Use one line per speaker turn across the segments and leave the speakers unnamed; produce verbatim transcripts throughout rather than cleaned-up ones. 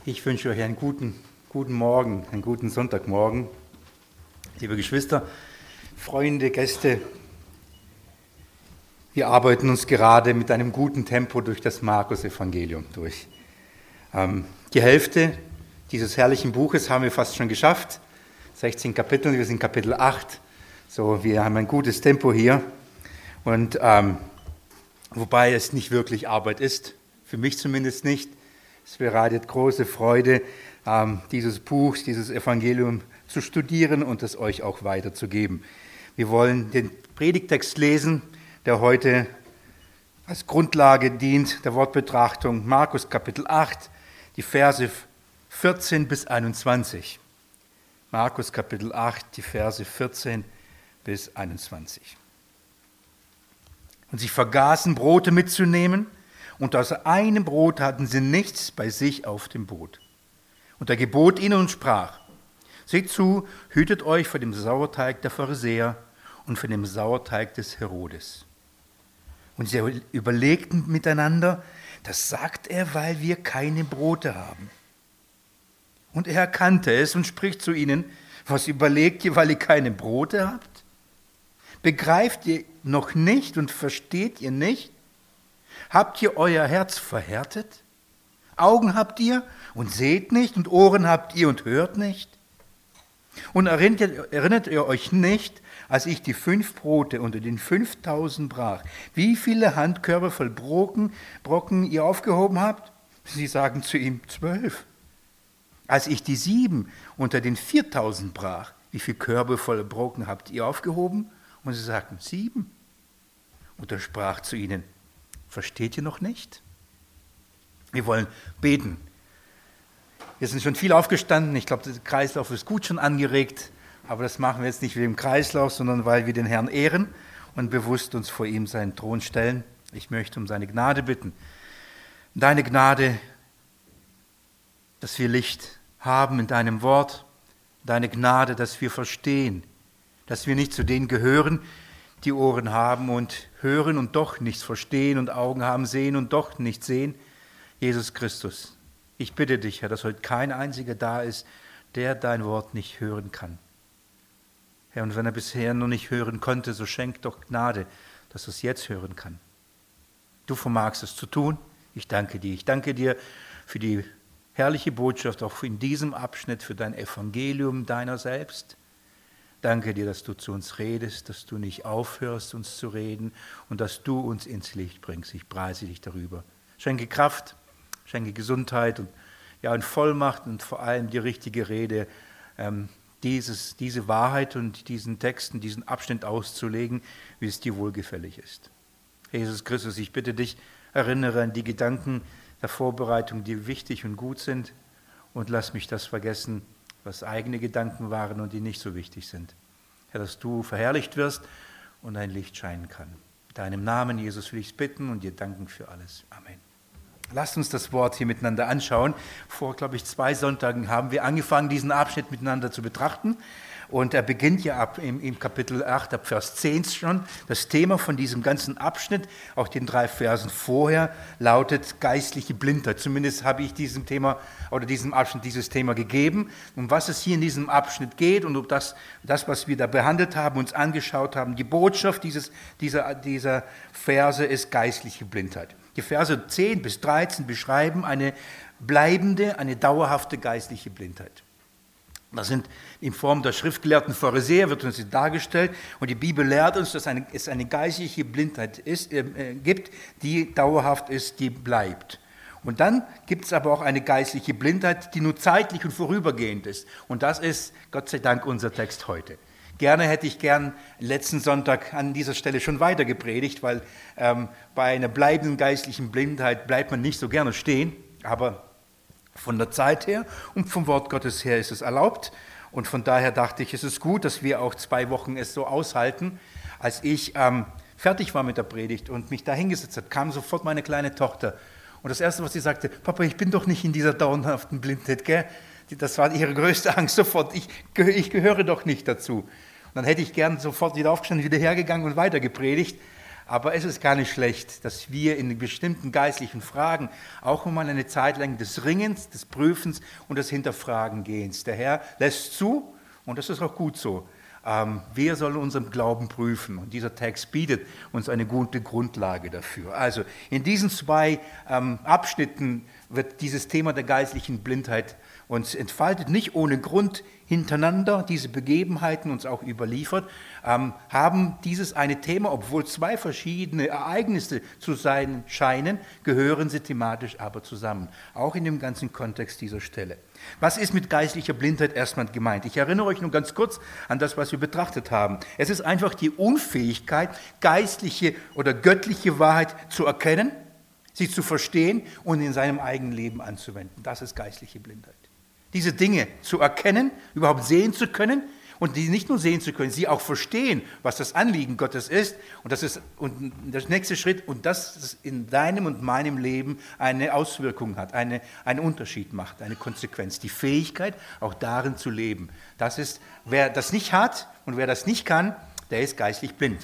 Ich wünsche euch einen guten, guten Morgen, einen guten Sonntagmorgen. Liebe Geschwister, Freunde, Gäste, wir arbeiten uns gerade mit einem guten Tempo durch das Markus-Evangelium durch. Ähm, die Hälfte dieses herrlichen Buches haben wir fast schon geschafft. sechzehn Kapitel, wir sind Kapitel acht. So, wir haben ein gutes Tempo hier. Und ähm, wobei es nicht wirklich Arbeit ist, für mich zumindest nicht. Es bereitet große Freude, ähm, dieses Buch, dieses Evangelium zu studieren und es euch auch weiterzugeben. Wir wollen den Predigtext lesen, der heute als Grundlage dient der Wortbetrachtung. Markus Kapitel acht, die Verse vierzehn bis einundzwanzig. Markus Kapitel acht, die Verse vierzehn bis einundzwanzig. Und sie vergaßen, Brote mitzunehmen, und außer einem Brot hatten sie nichts bei sich auf dem Boot. Und er gebot ihnen und sprach: Seht zu, hütet euch vor dem Sauerteig der Pharisäer und vor dem Sauerteig des Herodes. Und sie überlegten miteinander: Das sagt er, weil wir keine Brote haben. Und er erkannte es und spricht zu ihnen: Was überlegt ihr, weil ihr keine Brote habt? Begreift ihr noch nicht und versteht ihr nicht? Habt ihr euer Herz verhärtet? Augen habt ihr und seht nicht, und Ohren habt ihr und hört nicht? Und erinnert, erinnert ihr euch nicht, als ich die fünf Brote unter den fünftausend brach, wie viele Handkörbe voll Brocken, Brocken ihr aufgehoben habt? Sie sagen zu ihm: zwölf. Als ich die sieben unter den viertausend brach, wie viele Körbe voll Brocken habt ihr aufgehoben? Und sie sagten: sieben. Und er sprach zu ihnen: Versteht ihr noch nicht? Wir wollen beten. Wir sind schon viel aufgestanden. Ich glaube, der Kreislauf ist gut schon angeregt. Aber das machen wir jetzt nicht wegen dem Kreislauf, sondern weil wir den Herrn ehren und bewusst uns vor ihm seinen Thron stellen. Ich möchte um seine Gnade bitten. Deine Gnade, dass wir Licht haben in deinem Wort. Deine Gnade, dass wir verstehen, dass wir nicht zu denen gehören, die Ohren haben und hören und doch nichts verstehen und Augen haben, sehen und doch nicht sehen. Jesus Christus, ich bitte dich, Herr, dass heute kein einziger da ist, der dein Wort nicht hören kann. Herr, und wenn er bisher noch nicht hören konnte, so schenk doch Gnade, dass er es jetzt hören kann. Du vermagst es zu tun. Ich danke dir. Ich danke dir für die herrliche Botschaft, auch in diesem Abschnitt, für dein Evangelium deiner selbst. Danke dir, dass du zu uns redest, dass du nicht aufhörst, uns zu reden und dass du uns ins Licht bringst. Ich preise dich darüber. Schenke Kraft, schenke Gesundheit und, ja, und Vollmacht und vor allem die richtige Rede, ähm, dieses, diese Wahrheit und diesen Texten, diesen Abschnitt auszulegen, wie es dir wohlgefällig ist. Jesus Christus, ich bitte dich, erinnere an die Gedanken der Vorbereitung, die wichtig und gut sind, und lass mich das vergessen, was eigene Gedanken waren und die nicht so wichtig sind. Herr, dass du verherrlicht wirst und dein Licht scheinen kann. In deinem Namen, Jesus, will ich es bitten und dir danken für alles. Amen. Lasst uns das Wort hier miteinander anschauen. Vor, glaube ich, zwei Sonntagen haben wir angefangen, diesen Abschnitt miteinander zu betrachten. Und er beginnt ja ab im, im Kapitel acht, ab Vers zehn schon. Das Thema von diesem ganzen Abschnitt, auch den drei Versen vorher, lautet geistliche Blindheit. Zumindest habe ich diesem Thema oder diesem Abschnitt dieses Thema gegeben. Um was es hier in diesem Abschnitt geht und ob das, das, was wir da behandelt haben, uns angeschaut haben, die Botschaft dieses, dieser, dieser Verse ist geistliche Blindheit. Die Verse zehn bis dreizehn beschreiben eine bleibende, eine dauerhafte geistliche Blindheit. Das sind in Form der schriftgelehrten Pharisäer, wird uns dargestellt. Und die Bibel lehrt uns, dass eine, es eine geistliche Blindheit ist, äh, gibt, die dauerhaft ist, die bleibt. Und dann gibt es aber auch eine geistliche Blindheit, die nur zeitlich und vorübergehend ist. Und das ist, Gott sei Dank, unser Text heute. Gerne hätte ich gern letzten Sonntag an dieser Stelle schon weiter gepredigt, weil ähm, bei einer bleibenden geistlichen Blindheit bleibt man nicht so gerne stehen, aber von der Zeit her und vom Wort Gottes her ist es erlaubt. Und von daher dachte ich, es ist gut, dass wir auch zwei Wochen es so aushalten. Als ich ähm, fertig war mit der Predigt und mich da hingesetzt habe, kam sofort meine kleine Tochter. Und das Erste, was sie sagte: Papa, ich bin doch nicht in dieser dauerhaften Blindheit, gell? Das war ihre größte Angst sofort. Ich, ich gehöre doch nicht dazu. Und dann hätte ich gern sofort wieder aufgestanden, wieder hergegangen und weiter gepredigt. Aber es ist gar nicht schlecht, dass wir in bestimmten geistlichen Fragen auch mal eine Zeit lang des Ringens, des Prüfens und des Hinterfragen gehens. Der Herr lässt zu, und das ist auch gut so. Ähm, wir sollen unseren Glauben prüfen, und dieser Text bietet uns eine gute Grundlage dafür. Also in diesen zwei ähm, Abschnitten wird dieses Thema der geistlichen Blindheit uns entfaltet, nicht ohne Grund hintereinander, diese Begebenheiten uns auch überliefert, ähm, haben dieses eine Thema, obwohl zwei verschiedene Ereignisse zu sein scheinen, gehören sie thematisch aber zusammen, auch in dem ganzen Kontext dieser Stelle. Was ist mit geistlicher Blindheit erstmal gemeint? Ich erinnere euch nur ganz kurz an das, was wir betrachtet haben. Es ist einfach die Unfähigkeit, geistliche oder göttliche Wahrheit zu erkennen, sie zu verstehen und in seinem eigenen Leben anzuwenden. Das ist geistliche Blindheit. Diese Dinge zu erkennen, überhaupt sehen zu können und die nicht nur sehen zu können, sie auch verstehen, was das Anliegen Gottes ist. Und das ist und der nächste Schritt, und dass es in deinem und meinem Leben eine Auswirkung hat, eine, einen Unterschied macht, eine Konsequenz. Die Fähigkeit, auch darin zu leben. Das ist, wer das nicht hat und wer das nicht kann, der ist geistlich blind.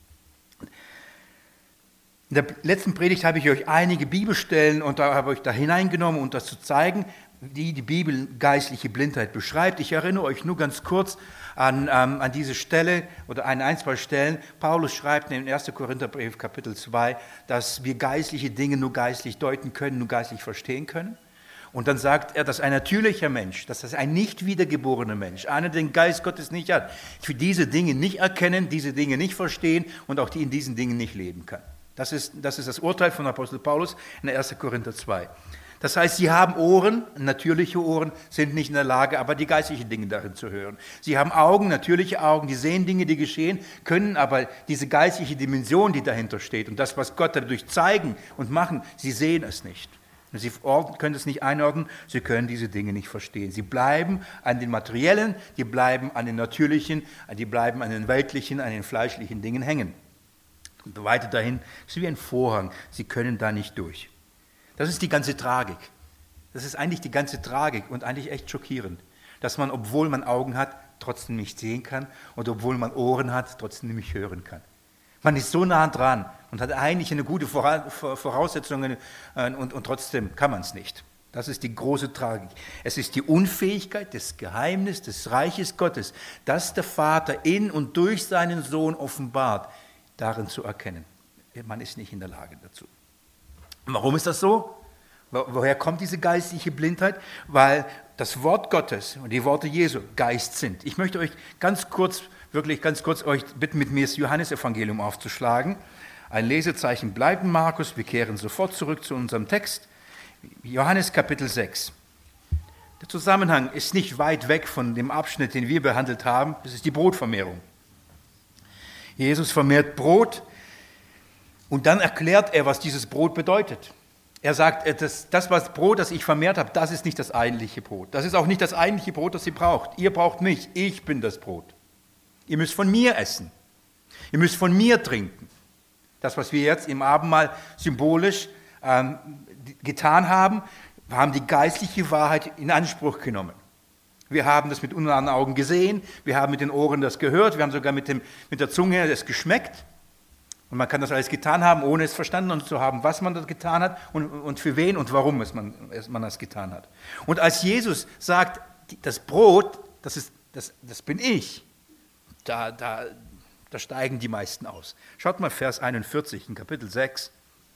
In der letzten Predigt habe ich euch einige Bibelstellen und da habe ich da hineingenommen, um das zu zeigen, die die Bibel geistliche Blindheit beschreibt. Ich erinnere euch nur ganz kurz an, ähm, an diese Stelle oder an ein, zwei Stellen. Paulus schreibt in ersten Korintherbrief Kapitel zwei, dass wir geistliche Dinge nur geistlich deuten können, nur geistlich verstehen können. Und dann sagt er, dass ein natürlicher Mensch, dass das ein nicht wiedergeborener Mensch, einer, der den Geist Gottes nicht hat, für diese Dinge nicht erkennen, diese Dinge nicht verstehen und auch die in diesen Dingen nicht leben kann. Das ist, das ist das Urteil von Apostel Paulus in ersten Korinther zwei. Das heißt, sie haben Ohren, natürliche Ohren, sind nicht in der Lage, aber die geistlichen Dinge darin zu hören. Sie haben Augen, natürliche Augen, die sehen Dinge, die geschehen, können aber diese geistliche Dimension, die dahinter steht und das, was Gott dadurch zeigen und machen, sie sehen es nicht. Sie können es nicht einordnen, sie können diese Dinge nicht verstehen. Sie bleiben an den materiellen, die bleiben an den natürlichen, die bleiben an den weltlichen, an den fleischlichen Dingen hängen. Und weiter dahin ist wie ein Vorhang, sie können da nicht durch. Das ist die ganze Tragik. Das ist eigentlich die ganze Tragik und eigentlich echt schockierend, dass man, obwohl man Augen hat, trotzdem nicht sehen kann und obwohl man Ohren hat, trotzdem nicht hören kann. Man ist so nah dran und hat eigentlich eine gute Voraussetzung und, und trotzdem kann man es nicht. Das ist die große Tragik. Es ist die Unfähigkeit des Geheimnisses des Reiches Gottes, das der Vater in und durch seinen Sohn offenbart, darin zu erkennen. Man ist nicht in der Lage dazu. Warum ist das so? Woher kommt diese geistliche Blindheit? Weil das Wort Gottes und die Worte Jesu Geist sind. Ich möchte euch ganz kurz, wirklich ganz kurz euch bitten, mit mir das Johannesevangelium aufzuschlagen. Ein Lesezeichen bleibt in Markus, wir kehren sofort zurück zu unserem Text. Johannes Kapitel sechs. Der Zusammenhang ist nicht weit weg von dem Abschnitt, den wir behandelt haben. Das ist die Brotvermehrung. Jesus vermehrt Brot. Und dann erklärt er, was dieses Brot bedeutet. Er sagt, das, das was Brot, das ich vermehrt habe, das ist nicht das eigentliche Brot. Das ist auch nicht das eigentliche Brot, das ihr braucht. Ihr braucht mich, ich bin das Brot. Ihr müsst von mir essen. Ihr müsst von mir trinken. Das, was wir jetzt im Abendmahl symbolisch ähm, getan haben, wir haben die geistliche Wahrheit in Anspruch genommen. Wir haben das mit unseren Augen gesehen, wir haben mit den Ohren das gehört, wir haben sogar mit, dem, mit der Zunge das geschmeckt. Und man kann das alles getan haben, ohne es verstanden zu haben, was man das getan hat und, und für wen und warum es man, es man das getan hat. Und als Jesus sagt, das Brot, das, ist, das, das bin ich, da, da, da steigen die meisten aus. Schaut mal Vers einundvierzig in Kapitel sechs.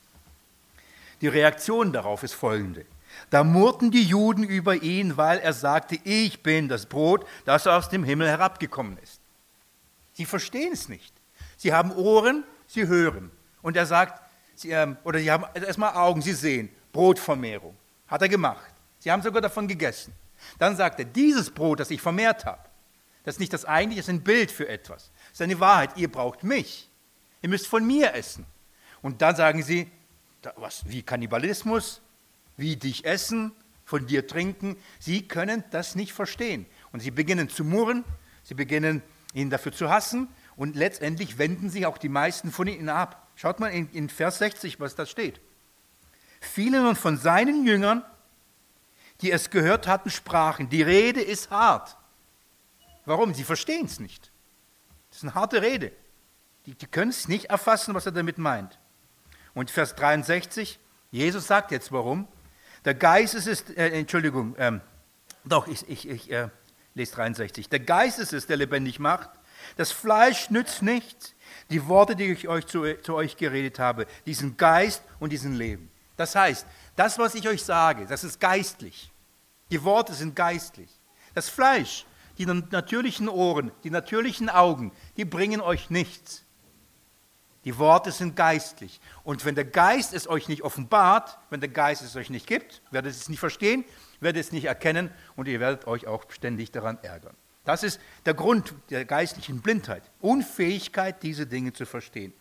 Die Reaktion darauf ist folgende. Da murrten die Juden über ihn, weil er sagte, ich bin das Brot, das aus dem Himmel herabgekommen ist. Sie verstehen es nicht. Sie haben Ohren, sie hören. Und er sagt, sie, ähm, oder sie haben erstmal Augen, sie sehen, Brotvermehrung. Hat er gemacht. Sie haben sogar davon gegessen. Dann sagt er, dieses Brot, das ich vermehrt habe, das ist nicht das eigentliche, das ist ein Bild für etwas. Das ist eine Wahrheit, ihr braucht mich. Ihr müsst von mir essen. Und dann sagen sie, was, wie Kannibalismus, wie dich essen, von dir trinken. Sie können das nicht verstehen. Und sie beginnen zu murren, sie beginnen ihn dafür zu hassen. Und letztendlich wenden sich auch die meisten von ihnen ab. Schaut mal in, in Vers sechzig, was da steht. Viele nun von seinen Jüngern, die es gehört hatten, sprachen, die Rede ist hart. Warum? Sie verstehen es nicht. Das ist eine harte Rede. Die, die können es nicht erfassen, was er damit meint. Und Vers dreiundsechzig, Jesus sagt jetzt warum. Der Geist ist es, äh, Entschuldigung, ähm, doch, ich, ich, ich äh, lese dreiundsechzig. Der Geist ist es, der lebendig macht. Das Fleisch nützt nichts. Die Worte, die ich euch zu, zu euch geredet habe, diesen Geist und diesen Leben. Das heißt, das, was ich euch sage, das ist geistlich. Die Worte sind geistlich. Das Fleisch, die natürlichen Ohren, die natürlichen Augen, die bringen euch nichts. Die Worte sind geistlich. Und wenn der Geist es euch nicht offenbart, wenn der Geist es euch nicht gibt, werdet ihr es nicht verstehen, werdet es nicht erkennen und ihr werdet euch auch ständig daran ärgern. Das ist der Grund der geistlichen Blindheit. Unfähigkeit, diese Dinge zu verstehen.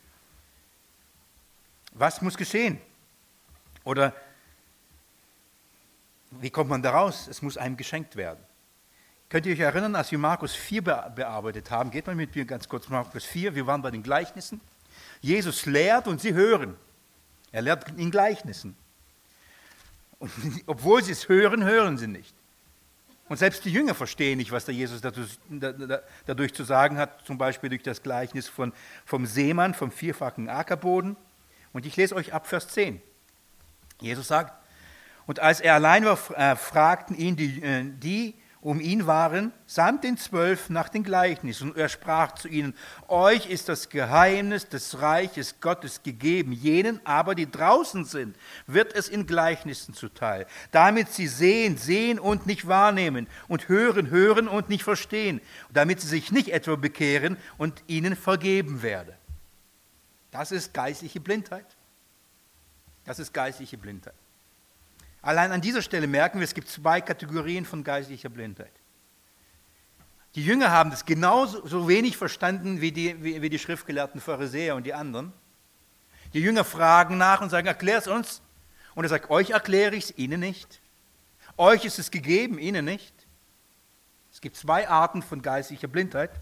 Was muss geschehen? Oder wie kommt man da raus? Es muss einem geschenkt werden. Könnt ihr euch erinnern, als wir Markus vier bearbeitet haben, geht mal mit mir ganz kurz Markus vier, wir waren bei den Gleichnissen. Jesus lehrt und sie hören. Er lehrt in Gleichnissen. Und obwohl sie es hören, hören sie nicht. Und selbst die Jünger verstehen nicht, was der Jesus dadurch zu sagen hat, zum Beispiel durch das Gleichnis von, vom Seemann, vom vierfachen Ackerboden. Und ich lese euch ab Vers zehn. Jesus sagt, und als er allein war, fragten ihn die, die um ihn waren, samt den Zwölf nach den Gleichnissen. Und er sprach zu ihnen, euch ist das Geheimnis des Reiches Gottes gegeben, jenen aber, die draußen sind, wird es in Gleichnissen zuteil, damit sie sehen, sehen und nicht wahrnehmen und hören, hören und nicht verstehen, damit sie sich nicht etwa bekehren und ihnen vergeben werde. Das ist geistliche Blindheit. Das ist geistliche Blindheit. Allein an dieser Stelle merken wir, es gibt zwei Kategorien von geistlicher Blindheit. Die Jünger haben das genauso so wenig verstanden wie die, wie, wie die schriftgelehrten Pharisäer und die anderen. Die Jünger fragen nach und sagen, erklär es uns. Und er sagt, euch erkläre ich es, ihnen nicht. Euch ist es gegeben, ihnen nicht. Es gibt zwei Arten von geistlicher Blindheit.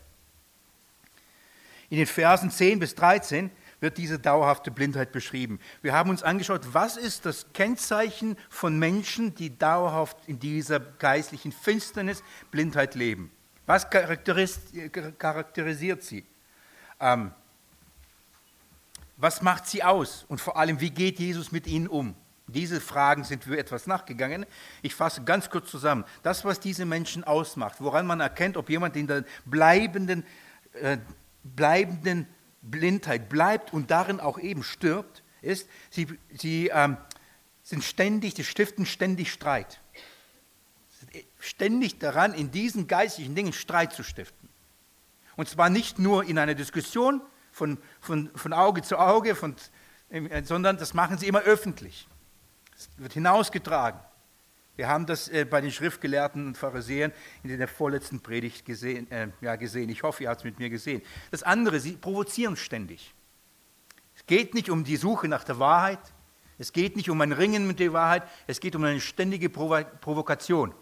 In den Versen zehn bis dreizehn wird diese dauerhafte Blindheit beschrieben. Wir haben uns angeschaut, was ist das Kennzeichen von Menschen, die dauerhaft in dieser geistlichen Finsternis, Blindheit leben. Was charakterisiert sie? Ähm, was macht sie aus? Und vor allem, wie geht Jesus mit ihnen um? Diese Fragen sind wir etwas nachgegangen. Ich fasse ganz kurz zusammen. Das, was diese Menschen ausmacht, woran man erkennt, ob jemand in der bleibenden, äh, bleibenden Blindheit bleibt und darin auch eben stirbt, ist, sie, sie ähm, sind ständig, sie stiften ständig Streit. Sind ständig daran, in diesen geistlichen Dingen Streit zu stiften. Und zwar nicht nur in einer Diskussion von, von, von Auge zu Auge, von, äh, sondern das machen sie immer öffentlich. Es wird hinausgetragen. Wir haben das äh, bei den Schriftgelehrten und Pharisäern in der vorletzten Predigt gesehen. Äh, ja, gesehen. Ich hoffe, ihr habt es mit mir gesehen. Das andere, sie provozieren ständig. Es geht nicht um die Suche nach der Wahrheit. Es geht nicht um ein Ringen mit der Wahrheit. Es geht um eine ständige Provo- Provokation.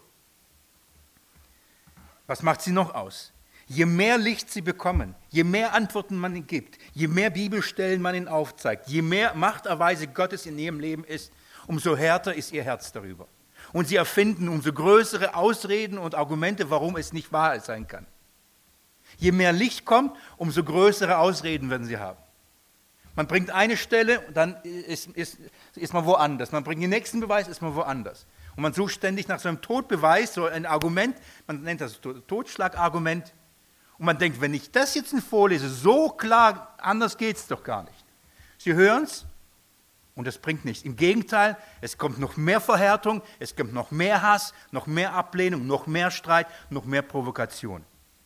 Was macht sie noch aus? Je mehr Licht sie bekommen, je mehr Antworten man ihnen gibt, je mehr Bibelstellen man ihnen aufzeigt, je mehr Machterweise Gottes in ihrem Leben ist, umso härter ist ihr Herz darüber. Und sie erfinden umso größere Ausreden und Argumente, warum es nicht wahr sein kann. Je mehr Licht kommt, umso größere Ausreden werden sie haben. Man bringt eine Stelle, dann ist, ist, ist man woanders. Man bringt den nächsten Beweis, ist man woanders. Und man sucht ständig nach so einem Totbeweis, so ein Argument, man nennt das Totschlagargument. Und man denkt, wenn ich das jetzt vorlese, so klar, anders geht es doch gar nicht. Sie hören es. Und das bringt nichts. Im Gegenteil, es kommt noch mehr Verhärtung, es kommt noch mehr Hass, noch mehr Ablehnung, noch mehr Streit, noch mehr Provokation.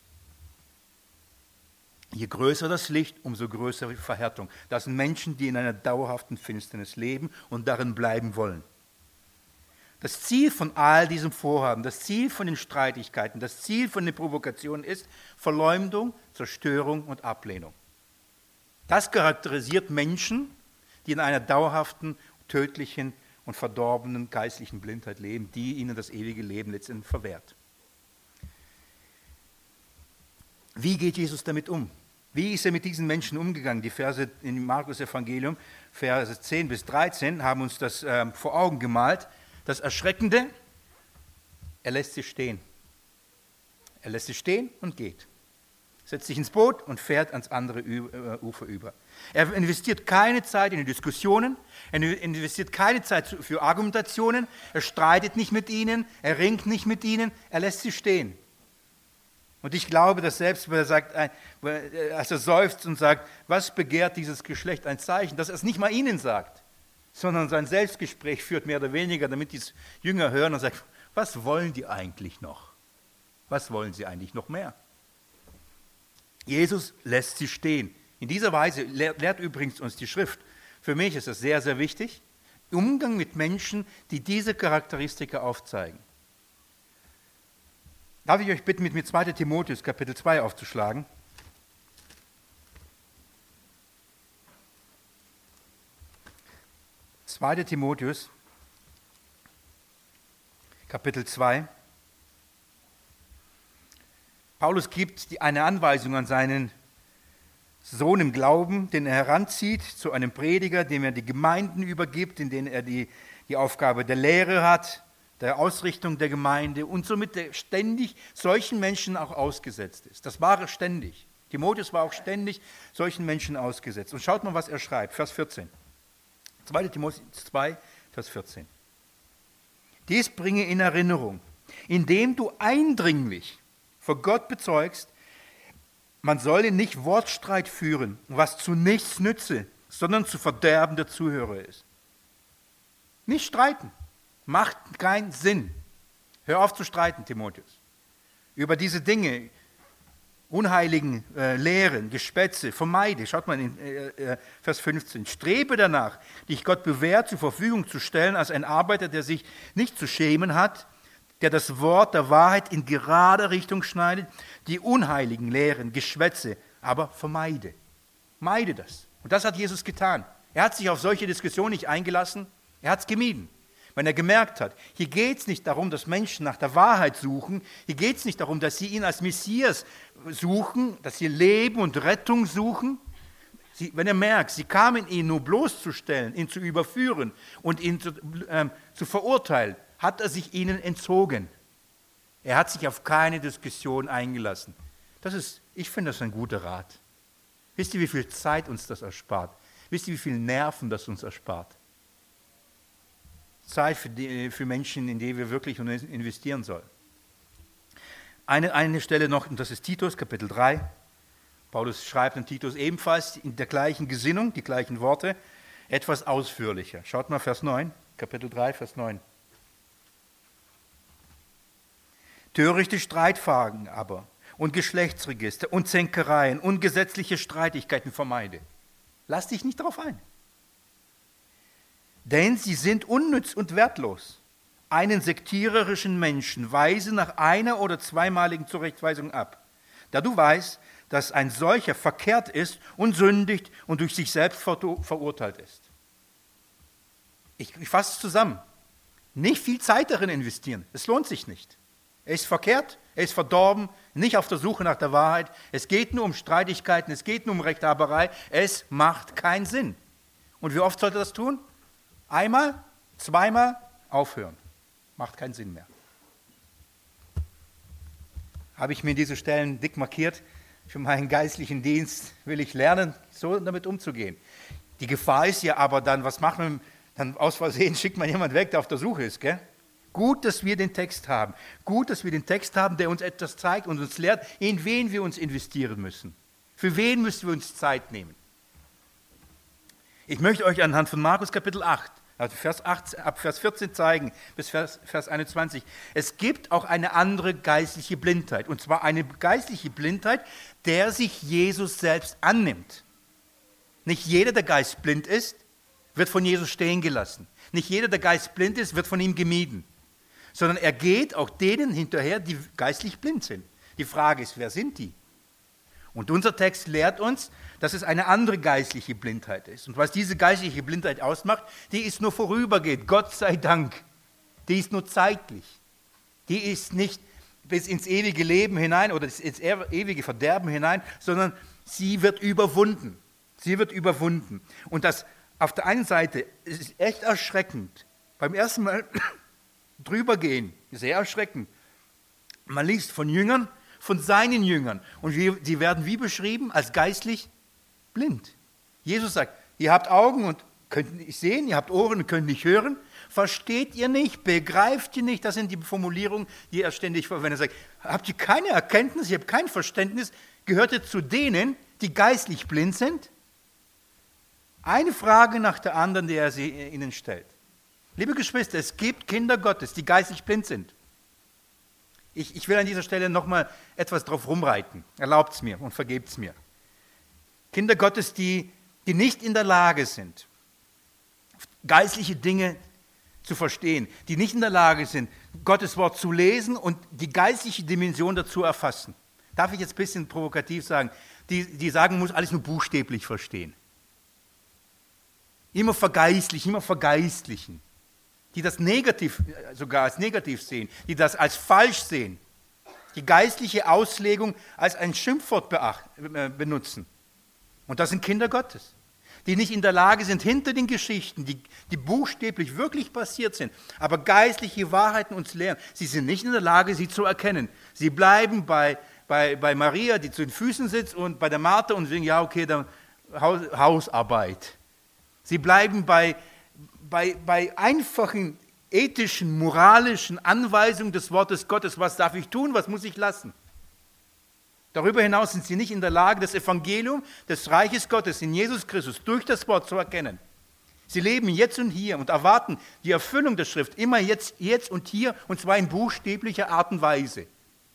Je größer das Licht, umso größere Verhärtung. Das sind Menschen, die in einer dauerhaften Finsternis leben und darin bleiben wollen. Das Ziel von all diesem Vorhaben, das Ziel von den Streitigkeiten, das Ziel von den Provokationen ist Verleumdung, Zerstörung und Ablehnung. Das charakterisiert Menschen, die in einer dauerhaften, tödlichen und verdorbenen geistlichen Blindheit leben, die ihnen das ewige Leben letztendlich verwehrt. Wie geht Jesus damit um? Wie ist er mit diesen Menschen umgegangen? Die Verse im Markus-Evangelium, Verse zehn bis dreizehn, haben uns das äh, vor Augen gemalt. Das Erschreckende, er lässt sie stehen. Er lässt sie stehen und geht. setzt sich ins Boot und fährt ans andere Ufer über. Er investiert keine Zeit in die Diskussionen, er investiert keine Zeit für Argumentationen, er streitet nicht mit ihnen, er ringt nicht mit ihnen, er lässt sie stehen. Und ich glaube, dass selbst, wenn er sagt, als er seufzt und sagt, was begehrt dieses Geschlecht ein Zeichen, dass er es nicht mal ihnen sagt, sondern sein Selbstgespräch führt mehr oder weniger, damit die Jünger hören und sagen, was wollen die eigentlich noch? Was wollen sie eigentlich noch mehr? Jesus lässt sie stehen. In dieser Weise lehrt, lehrt übrigens uns die Schrift. Für mich ist das sehr, sehr wichtig. Umgang mit Menschen, die diese Charakteristika aufzeigen. Darf ich euch bitten, mit mir zweiter Timotheus Kapitel zwei aufzuschlagen? zweiter Timotheus Kapitel zwei. Paulus gibt eine Anweisung an seinen Sohn im Glauben, den er heranzieht zu einem Prediger, dem er die Gemeinden übergibt, in denen er die, die Aufgabe der Lehre hat, der Ausrichtung der Gemeinde und somit der ständig solchen Menschen auch ausgesetzt ist. Das war er ständig. Timotheus war auch ständig solchen Menschen ausgesetzt. Und schaut mal, was er schreibt, Vers vierzehn. zweiter Timotheus zwei, Vers vierzehn. Dies bringe in Erinnerung, indem du eindringlich vor Gott bezeugst, man solle nicht Wortstreit führen, was zu nichts nütze, sondern zu Verderben der Zuhörer ist. Nicht streiten, macht keinen Sinn. Hör auf zu streiten, Timotheus. Über diese Dinge, unheiligen äh, Lehren, Gespätze, vermeide. Schaut mal in äh, äh, Vers fünfzehn. Strebe danach, dich Gott bewährt zur Verfügung zu stellen, als ein Arbeiter, der sich nicht zu schämen hat, der das Wort der Wahrheit in gerade Richtung schneidet, die unheiligen Lehren, Geschwätze, aber vermeide. Meide das. Und das hat Jesus getan. Er hat sich auf solche Diskussionen nicht eingelassen, er hat es gemieden. Wenn er gemerkt hat, hier geht es nicht darum, dass Menschen nach der Wahrheit suchen, hier geht es nicht darum, dass sie ihn als Messias suchen, dass sie Leben und Rettung suchen. Sie, wenn er merkt, sie kamen ihn nur bloßzustellen, ihn zu überführen und ihn zu, ähm, zu verurteilen, hat er sich ihnen entzogen. Er hat sich auf keine Diskussion eingelassen. Das ist, ich finde das ein guter Rat. Wisst ihr, wie viel Zeit uns das erspart? Wisst ihr, wie viel Nerven das uns erspart? Zeit für, die, für Menschen, in die wir wirklich investieren sollen. Eine, eine Stelle noch, und das ist Titus, Kapitel drei. Paulus schreibt an Titus ebenfalls in der gleichen Gesinnung, die gleichen Worte, etwas ausführlicher. Schaut mal Vers neun, Kapitel drei, Vers neun. Törichte Streitfragen aber und Geschlechtsregister und Zänkereien und gesetzliche Streitigkeiten vermeide. Lass dich nicht darauf ein. Denn sie sind unnütz und wertlos. Einen sektiererischen Menschen weise nach einer oder zweimaligen Zurechtweisung ab, da du weißt, dass ein solcher verkehrt ist und sündigt und durch sich selbst verurteilt ist. Ich, ich fasse es zusammen. Nicht viel Zeit darin investieren. Es lohnt sich nicht. Er ist verkehrt, er ist verdorben, nicht auf der Suche nach der Wahrheit. Es geht nur um Streitigkeiten, es geht nur um Rechthaberei. Es macht keinen Sinn. Und wie oft sollte das tun? Einmal, zweimal, aufhören. Macht keinen Sinn mehr. Habe ich mir diese Stellen dick markiert. Für meinen geistlichen Dienst will ich lernen, so damit umzugehen. Die Gefahr ist ja aber dann, was macht man, dann aus Versehen schickt man jemanden weg, der auf der Suche ist, gell? Gut, dass wir den Text haben. Gut, dass wir den Text haben, der uns etwas zeigt und uns lehrt, in wen wir uns investieren müssen. Für wen müssen wir uns Zeit nehmen? Ich möchte euch anhand von Markus Kapitel acht, also Vers acht, ab Vers vierzehn zeigen, bis Vers, Vers einundzwanzig. Es gibt auch eine andere geistliche Blindheit. Und zwar eine geistliche Blindheit, der sich Jesus selbst annimmt. Nicht jeder, der geistblind ist, wird von Jesus stehen gelassen. Nicht jeder, der geistblind ist, wird von ihm gemieden. Sondern er geht auch denen hinterher, die geistlich blind sind. Die Frage ist, wer sind die? Und unser Text lehrt uns, dass es eine andere geistliche Blindheit ist. Und was diese geistliche Blindheit ausmacht, die ist nur vorübergehend, Gott sei Dank. Die ist nur zeitlich. Die ist nicht bis ins ewige Leben hinein oder ins ewige Verderben hinein, sondern sie wird überwunden. Sie wird überwunden. Und das auf der einen Seite ist echt erschreckend. Beim ersten Mal drüber gehen, sehr erschreckend. Man liest von Jüngern, von seinen Jüngern. Und wir, sie werden wie beschrieben? Als geistlich blind. Jesus sagt, ihr habt Augen und könnt nicht sehen, ihr habt Ohren und könnt nicht hören. Versteht ihr nicht, begreift ihr nicht? Das sind die Formulierungen, die er ständig verwendet. Er sagt, habt ihr keine Erkenntnis, ihr habt kein Verständnis? Gehört ihr zu denen, die geistlich blind sind? Eine Frage nach der anderen, die er sie ihnen stellt. Liebe Geschwister, es gibt Kinder Gottes, die geistlich blind sind. Ich, ich will an dieser Stelle nochmal etwas drauf rumreiten. Erlaubt es mir und vergebt es mir. Kinder Gottes, die, die nicht in der Lage sind, geistliche Dinge zu verstehen, die nicht in der Lage sind, Gottes Wort zu lesen und die geistliche Dimension dazu erfassen. Darf ich jetzt ein bisschen provokativ sagen? Die, die sagen, man muss alles nur buchstäblich verstehen. Immer vergeistlichen, immer vergeistlichen. Die das negativ, sogar als negativ sehen, die das als falsch sehen. Die geistliche Auslegung als ein Schimpfwort beacht, äh, benutzen. Und das sind Kinder Gottes, die nicht in der Lage sind, hinter den Geschichten, die, die buchstäblich wirklich passiert sind, aber geistliche Wahrheiten uns lehren, sie sind nicht in der Lage, sie zu erkennen. Sie bleiben bei, bei, bei Maria, die zu den Füßen sitzt, und bei der Martha und sagen, ja, okay, dann Haus, Hausarbeit. Sie bleiben bei, bei, bei einfachen ethischen, moralischen Anweisungen des Wortes Gottes. Was darf ich tun, was muss ich lassen? Darüber hinaus sind sie nicht in der Lage, das Evangelium des Reiches Gottes in Jesus Christus durch das Wort zu erkennen. Sie leben jetzt und hier und erwarten die Erfüllung der Schrift immer jetzt, jetzt und hier, und zwar in buchstäblicher Art und Weise.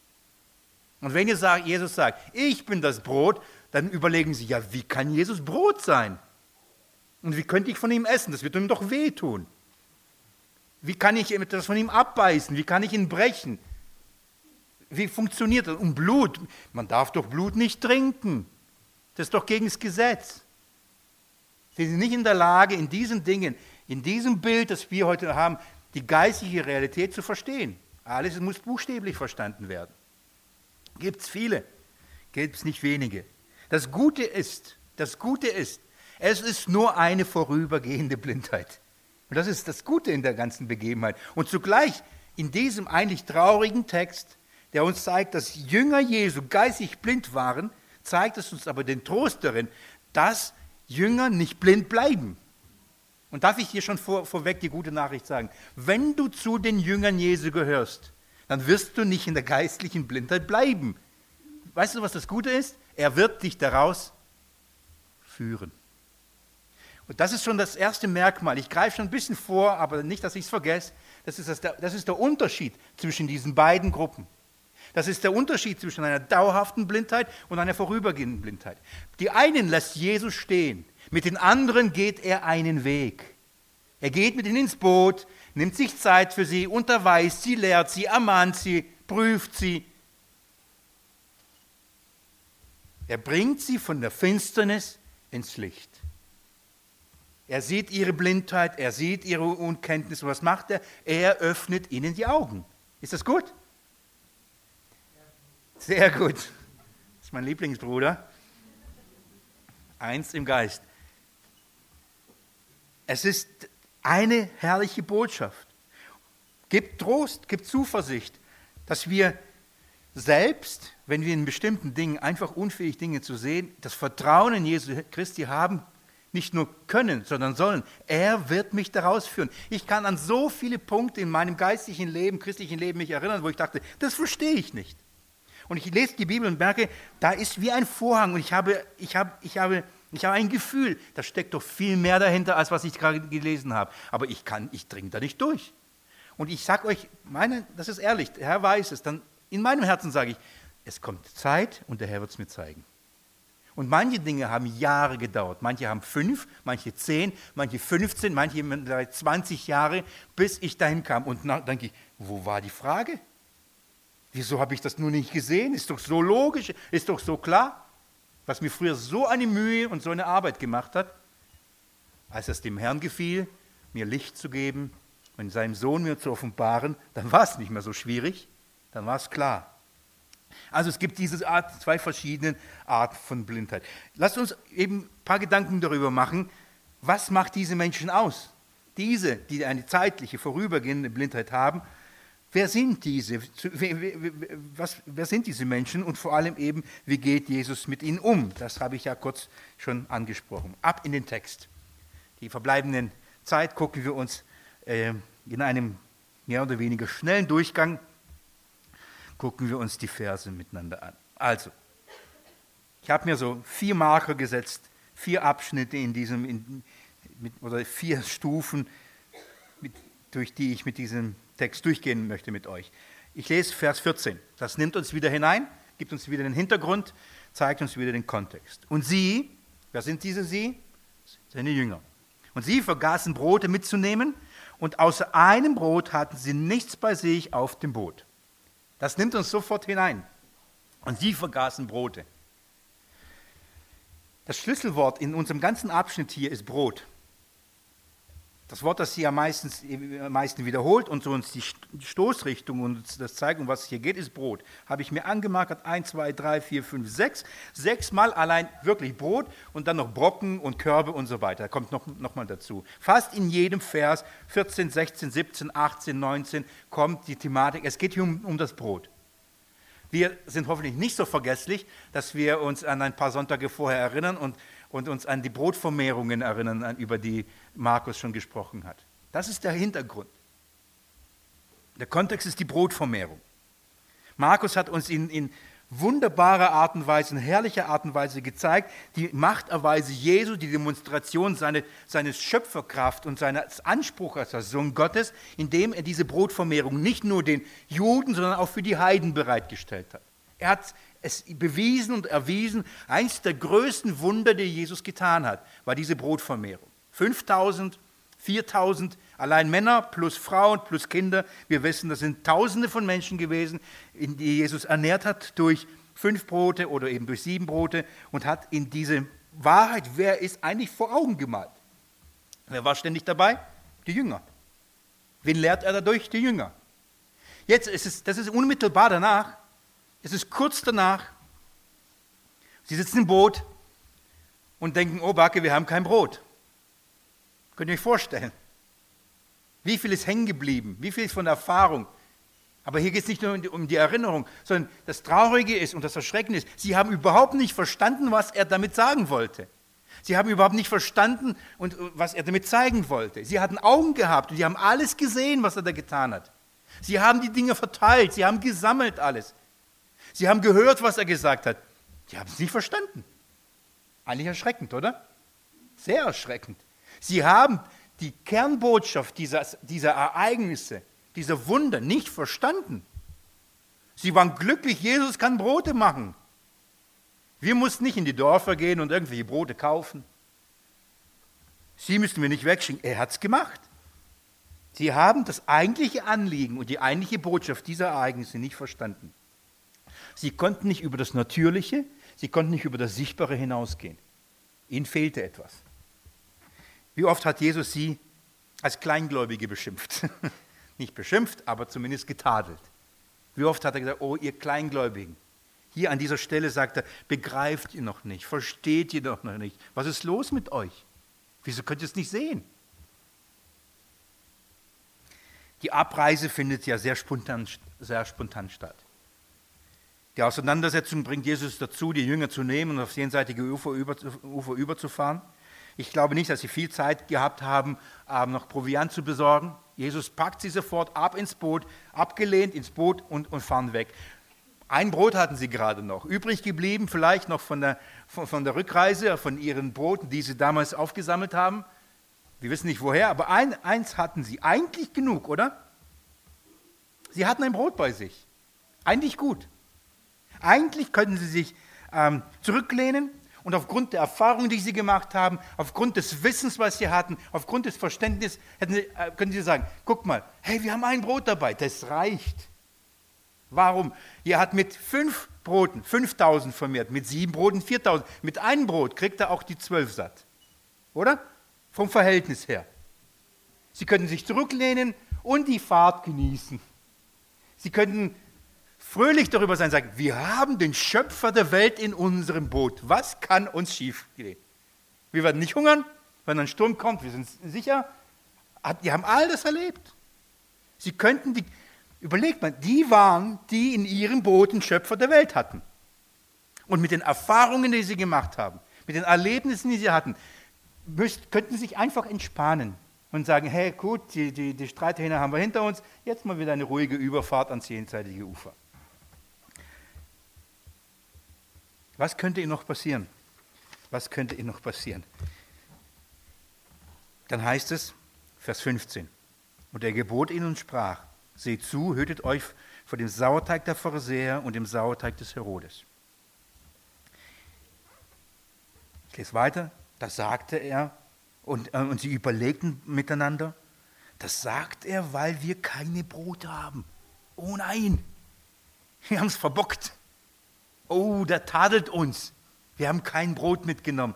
Und wenn ihr sagt, Jesus sagt, ich bin das Brot, dann überlegen sie, ja, wie kann Jesus Brot sein? Und wie könnte ich von ihm essen? Das wird ihm doch wehtun. Wie kann ich etwas von ihm abbeißen? Wie kann ich ihn brechen? Wie funktioniert das? Und Blut, man darf doch Blut nicht trinken. Das ist doch gegen das Gesetz. Sie sind nicht in der Lage, in diesen Dingen, in diesem Bild, das wir heute haben, die geistliche Realität zu verstehen. Alles muss buchstäblich verstanden werden. Gibt es viele, gibt es nicht wenige. Das Gute ist, das Gute ist, es ist nur eine vorübergehende Blindheit. Und das ist das Gute in der ganzen Begebenheit. Und zugleich in diesem eigentlich traurigen Text, der uns zeigt, dass Jünger Jesu geistig blind waren, zeigt es uns aber den Trost darin, dass Jünger nicht blind bleiben. Und darf ich dir schon vor, vorweg die gute Nachricht sagen, wenn du zu den Jüngern Jesu gehörst, dann wirst du nicht in der geistlichen Blindheit bleiben. Weißt du, was das Gute ist? Er wird dich daraus führen. Und das ist schon das erste Merkmal. Ich greife schon ein bisschen vor, aber nicht, dass ich es vergesse. Das ist, das, das ist der Unterschied zwischen diesen beiden Gruppen. Das ist der Unterschied zwischen einer dauerhaften Blindheit und einer vorübergehenden Blindheit. Die einen lässt Jesus stehen, mit den anderen geht er einen Weg. Er geht mit ihnen ins Boot, nimmt sich Zeit für sie, unterweist sie, lehrt sie, ermahnt sie, prüft sie. Er bringt sie von der Finsternis ins Licht. Er sieht ihre Blindheit, er sieht ihre Unkenntnis. Und was macht er? Er öffnet ihnen die Augen. Ist das gut? Sehr gut. Das ist mein Lieblingsbruder. Eins im Geist. Es ist eine herrliche Botschaft. Gibt Trost, gibt Zuversicht, dass wir selbst, wenn wir in bestimmten Dingen einfach unfähig Dinge zu sehen, das Vertrauen in Jesu Christi haben, nicht nur können, sondern sollen. Er wird mich daraus führen. Ich kann an so viele Punkte in meinem geistlichen Leben, christlichen Leben mich erinnern, wo ich dachte, das verstehe ich nicht. Und ich lese die Bibel und merke, da ist wie ein Vorhang und ich habe, ich habe, ich habe, ich habe ein Gefühl, da steckt doch viel mehr dahinter, als was ich gerade gelesen habe. Aber ich kann, ich dringe da nicht durch. Und ich sage euch, meine, das ist ehrlich, der Herr weiß es, dann in meinem Herzen sage ich, es kommt Zeit und der Herr wird es mir zeigen. Und manche Dinge haben Jahre gedauert. Manche haben fünf, manche zehn, manche fünfzehn, manche seit zwanzig Jahre, bis ich dahin kam. Und dann denke ich, wo war die Frage? Wieso habe ich das nur nicht gesehen? Ist doch so logisch, ist doch so klar. Was mir früher so eine Mühe und so eine Arbeit gemacht hat, als es dem Herrn gefiel, mir Licht zu geben und seinem Sohn mir zu offenbaren, dann war es nicht mehr so schwierig, dann war es klar. Also es gibt diese Art, zwei verschiedene Arten von Blindheit. Lasst uns eben ein paar Gedanken darüber machen, was macht diese Menschen aus? Diese, die eine zeitliche, vorübergehende Blindheit haben, wer sind diese, wer, wer, was, wer sind diese Menschen und vor allem eben, wie geht Jesus mit ihnen um? Das habe ich ja kurz schon angesprochen. Ab in den Text. Die verbleibenden Zeit gucken wir uns äh, in einem mehr oder weniger schnellen Durchgang, gucken wir uns die Verse miteinander an. Also, ich habe mir so vier Marker gesetzt, vier Abschnitte in diesem, in, mit, oder vier Stufen, mit, durch die ich mit diesem Text durchgehen möchte mit euch. Ich lese Vers vierzehn. Das nimmt uns wieder hinein, gibt uns wieder den Hintergrund, zeigt uns wieder den Kontext. Und sie, wer sind diese sie? Seine Jünger. Und sie vergaßen Brote mitzunehmen und außer einem Brot hatten sie nichts bei sich auf dem Boot. Das nimmt uns sofort hinein. Und sie vergaßen Brote. Das Schlüsselwort in unserem ganzen Abschnitt hier ist Brot. Das Wort, das sie am meisten, am meisten wiederholt und so uns die Stoßrichtung und das zeigt, um was es hier geht, ist Brot. Habe ich mir angemarkert, eins, zwei, drei, vier, fünf, sechs. Sechsmal allein wirklich Brot und dann noch Brocken und Körbe und so weiter. Da kommt noch, noch mal dazu. Fast in jedem Vers, vierzehn, sechzehn, siebzehn, achtzehn, neunzehn, kommt die Thematik, es geht hier um, um das Brot. Wir sind hoffentlich nicht so vergesslich, dass wir uns an ein paar Sonntage vorher erinnern und, und uns an die Brotvermehrungen erinnern, an, über die Markus schon gesprochen hat. Das ist der Hintergrund. Der Kontext ist die Brotvermehrung. Markus hat uns in, in wunderbarer Art und Weise, in herrlicher Art und Weise gezeigt, die Machterweise Jesu, die Demonstration seine, seines Schöpferkraft und seines Anspruchs als der Sohn Gottes, indem er diese Brotvermehrung nicht nur den Juden, sondern auch für die Heiden bereitgestellt hat. Er hat es bewiesen und erwiesen, eines der größten Wunder, die Jesus getan hat, war diese Brotvermehrung. fünftausend, viertausend, allein Männer plus Frauen plus Kinder. Wir wissen, das sind Tausende von Menschen gewesen, die Jesus ernährt hat durch fünf Brote oder eben durch sieben Brote und hat in diese Wahrheit, wer ist, eigentlich vor Augen gemalt. Wer war ständig dabei? Die Jünger. Wen lehrt er dadurch? Die Jünger. Jetzt ist es, das ist unmittelbar danach, es ist kurz danach, sie sitzen im Boot und denken, oh Backe, wir haben kein Brot. Könnt ihr euch vorstellen? Wie viel ist hängen geblieben? Wie viel ist von der Erfahrung? Aber hier geht es nicht nur um die Erinnerung, sondern das Traurige ist und das Erschreckende ist, sie haben überhaupt nicht verstanden, was er damit sagen wollte. Sie haben überhaupt nicht verstanden, und was er damit zeigen wollte. Sie hatten Augen gehabt und sie haben alles gesehen, was er da getan hat. Sie haben die Dinge verteilt, sie haben gesammelt alles. Sie haben gehört, was er gesagt hat. Sie haben es nicht verstanden. Eigentlich erschreckend, oder? Sehr erschreckend. Sie haben die Kernbotschaft dieser, dieser Ereignisse, dieser Wunder nicht verstanden. Sie waren glücklich, Jesus kann Brote machen. Wir mussten nicht in die Dörfer gehen und irgendwelche Brote kaufen. Sie müssten wir nicht wegschicken. Er hat es gemacht. Sie haben das eigentliche Anliegen und die eigentliche Botschaft dieser Ereignisse nicht verstanden. Sie konnten nicht über das Natürliche, sie konnten nicht über das Sichtbare hinausgehen. Ihnen fehlte etwas. Wie oft hat Jesus sie als Kleingläubige beschimpft? Nicht beschimpft, aber zumindest getadelt. Wie oft hat er gesagt, oh ihr Kleingläubigen. Hier an dieser Stelle sagt er, begreift ihr noch nicht, versteht ihr doch noch nicht. Was ist los mit euch? Wieso könnt ihr es nicht sehen? Die Abreise findet ja sehr spontan, sehr spontan statt. Die Auseinandersetzung bringt Jesus dazu, die Jünger zu nehmen und aufs jenseitige Ufer, über, Ufer überzufahren. Ich glaube nicht, dass sie viel Zeit gehabt haben, noch Proviant zu besorgen. Jesus packt sie sofort ab ins Boot, abgelehnt ins Boot und, und fahren weg. Ein Brot hatten sie gerade noch, übrig geblieben, vielleicht noch von der, von, von der Rückreise, von ihren Broten, die sie damals aufgesammelt haben. Wir wissen nicht woher, aber ein, eins hatten sie. Eigentlich genug, oder? Sie hatten ein Brot bei sich. Eigentlich gut. Eigentlich könnten sie sich ähm, zurücklehnen und aufgrund der Erfahrung, die sie gemacht haben, aufgrund des Wissens, was sie hatten, aufgrund des Verständnisses, hätten sie, äh, können sie sagen, guck mal, hey, wir haben ein Brot dabei, das reicht. Warum? Ihr habt mit fünf Broten fünftausend vermehrt, mit sieben Broten viertausend. Mit einem Brot kriegt er auch die zwölf satt. Oder? Vom Verhältnis her. Sie könnten sich zurücklehnen und die Fahrt genießen. Sie könnten fröhlich darüber sein und sagen, wir haben den Schöpfer der Welt in unserem Boot. Was kann uns schief gehen? Wir werden nicht hungern, wenn ein Sturm kommt, wir sind sicher. Die haben all das erlebt. Sie könnten die, Überlegt mal, die waren, die in ihrem Boot den Schöpfer der Welt hatten. Und mit den Erfahrungen, die sie gemacht haben, mit den Erlebnissen, die sie hatten, müsst, könnten sie sich einfach entspannen und sagen, hey gut, die, die, die Streithähne haben wir hinter uns, jetzt mal wieder eine ruhige Überfahrt ans jenseitige Ufer. Was könnte ihnen noch passieren? Was könnte ihnen noch passieren? Dann heißt es, Vers fünfzehn, und er gebot ihnen und sprach, seht zu, hütet euch vor dem Sauerteig der Pharisäer und dem Sauerteig des Herodes. Ich lese weiter, das sagte er und, äh, und sie überlegten miteinander, das sagt er, weil wir keine Brote haben. Oh nein, wir haben es verbockt. Oh, der tadelt uns. Wir haben kein Brot mitgenommen.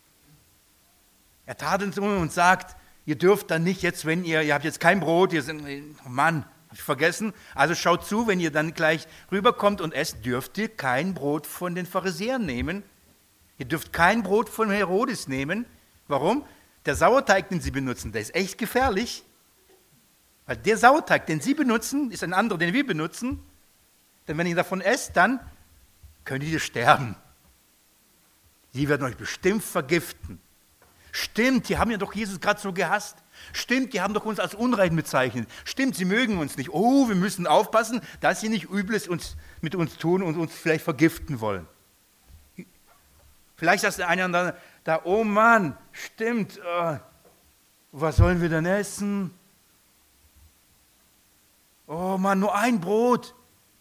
Er tadelt uns und sagt, ihr dürft dann nicht jetzt, wenn ihr, ihr habt jetzt kein Brot, ihr seid, oh Mann, hab ich vergessen. Also schaut zu, wenn ihr dann gleich rüberkommt und esst, dürft ihr kein Brot von den Pharisäern nehmen. Ihr dürft kein Brot von Herodes nehmen. Warum? Der Sauerteig, den sie benutzen, der ist echt gefährlich. Weil der Sauerteig, den sie benutzen, ist ein anderer, den wir benutzen. Denn wenn ihr davon esst, dann könnt ihr sterben. Sie werden euch bestimmt vergiften. Stimmt, die haben ja doch Jesus gerade so gehasst. Stimmt, die haben doch uns als unrein bezeichnet. Stimmt, sie mögen uns nicht. Oh, wir müssen aufpassen, dass sie nicht Übles uns, mit uns tun und uns vielleicht vergiften wollen. Vielleicht sagt der eine oder andere da, oh Mann, stimmt, äh, was sollen wir denn essen? Oh Mann, nur ein Brot.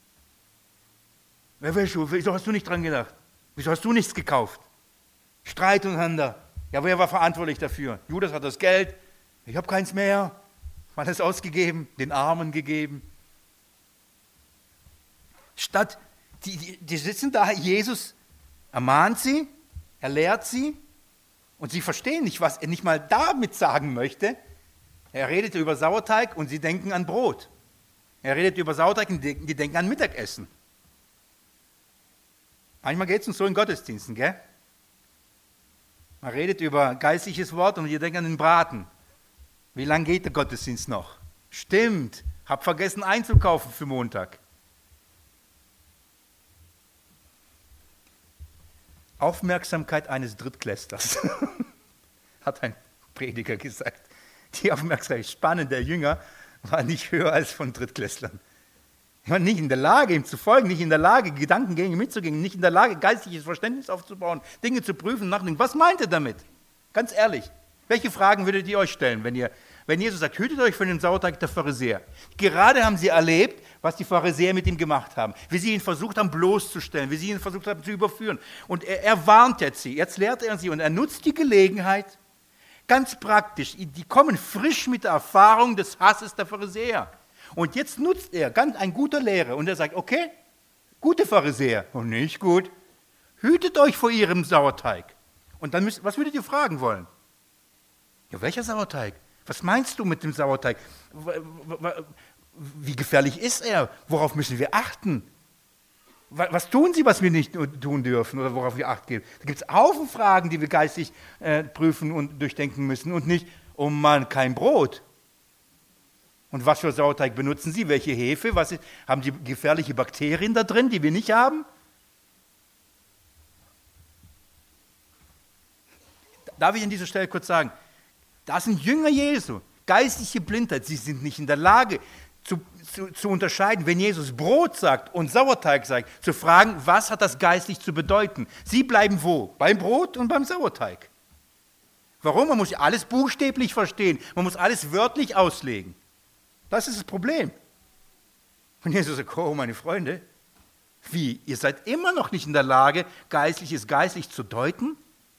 Wieso hast du nicht dran gedacht? Wieso hast du nichts gekauft? Streit untereinander. Ja, wer war verantwortlich dafür? Judas hat das Geld, ich habe keins mehr. Man hat es ausgegeben, den Armen gegeben. Statt, die, die, die sitzen da, Jesus ermahnt sie, er lehrt sie und sie verstehen nicht, was er nicht mal damit sagen möchte. Er redet über Sauerteig und sie denken an Brot. Er redet über Sauerteig und die, die denken an Mittagessen. Manchmal geht es uns so in Gottesdiensten, gell? Man redet über geistliches Wort und ihr denkt an den Braten. Wie lange geht der Gottesdienst noch? Stimmt, hab vergessen einzukaufen für Montag. Aufmerksamkeit eines Drittklässlers, hat ein Prediger gesagt. Die Aufmerksamkeitsspanne der Jünger war nicht höher als von Drittklässlern. Die waren nicht in der Lage, ihm zu folgen, nicht in der Lage, Gedankengänge mitzugehen, nicht in der Lage, geistliches Verständnis aufzubauen, Dinge zu prüfen, nachdenken. Was meint er damit? Ganz ehrlich, welche Fragen würdet ihr euch stellen, wenn, ihr, wenn Jesus sagt, hütet euch von dem Sauerteig der Pharisäer? Gerade haben sie erlebt, was die Pharisäer mit ihm gemacht haben, wie sie ihn versucht haben bloßzustellen, wie sie ihn versucht haben zu überführen. Und er, er warnt jetzt sie, jetzt lehrt er sie und er nutzt die Gelegenheit, ganz praktisch, die kommen frisch mit der Erfahrung des Hasses der Pharisäer. Und jetzt nutzt er, ganz ein guter Lehrer, und er sagt, okay, gute Pharisäer, und nicht gut, hütet euch vor ihrem Sauerteig. Und dann müsst, was würdet ihr fragen wollen? Ja, welcher Sauerteig? Was meinst du mit dem Sauerteig? Wie gefährlich ist er? Worauf müssen wir achten? Was tun sie, was wir nicht tun dürfen oder worauf wir Acht geben? Da gibt es Haufen Fragen, die wir geistig äh, prüfen und durchdenken müssen und nicht, oh Mann, kein Brot. Und was für Sauerteig benutzen Sie? Welche Hefe? Was ist, haben die gefährliche Bakterien da drin, die wir nicht haben? Darf ich an dieser Stelle kurz sagen, das sind Jünger Jesu, geistliche Blindheit. Sie sind nicht in der Lage zu, zu, zu unterscheiden, wenn Jesus Brot sagt und Sauerteig sagt, zu fragen, was hat das geistlich zu bedeuten? Sie bleiben wo? Beim Brot und beim Sauerteig. Warum? Man muss alles buchstäblich verstehen. Man muss alles wörtlich auslegen. Das ist das Problem. Und Jesus sagt, oh meine Freunde, wie, ihr seid immer noch nicht in der Lage, Geistliches geistlich zu deuten?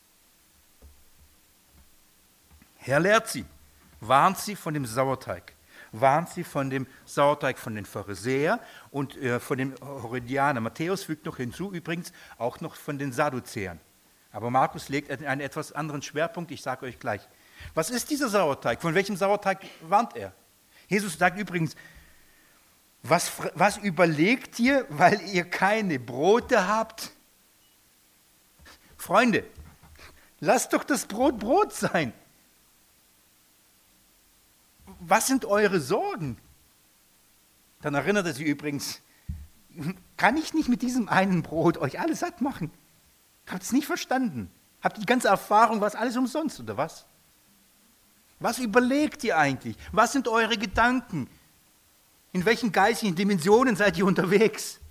Herr lehrt sie, warnt sie von dem Sauerteig, warnt sie von dem Sauerteig von den Pharisäern und äh, von den Herodianern. Matthäus fügt noch hinzu, übrigens auch noch von den Sadduzäern. Aber Markus legt einen etwas anderen Schwerpunkt, ich sage euch gleich. Was ist dieser Sauerteig? Von welchem Sauerteig warnt er? Jesus sagt übrigens, was, was überlegt ihr, weil ihr keine Brote habt? Freunde, lasst doch das Brot Brot sein. Was sind eure Sorgen? Dann erinnert er sie übrigens, kann ich nicht mit diesem einen Brot euch alle satt machen? Habt ihr es nicht verstanden? Habt ihr die ganze Erfahrung, war es alles umsonst oder was? Was überlegt ihr eigentlich? Was sind eure Gedanken? In welchen geistigen Dimensionen seid ihr unterwegs?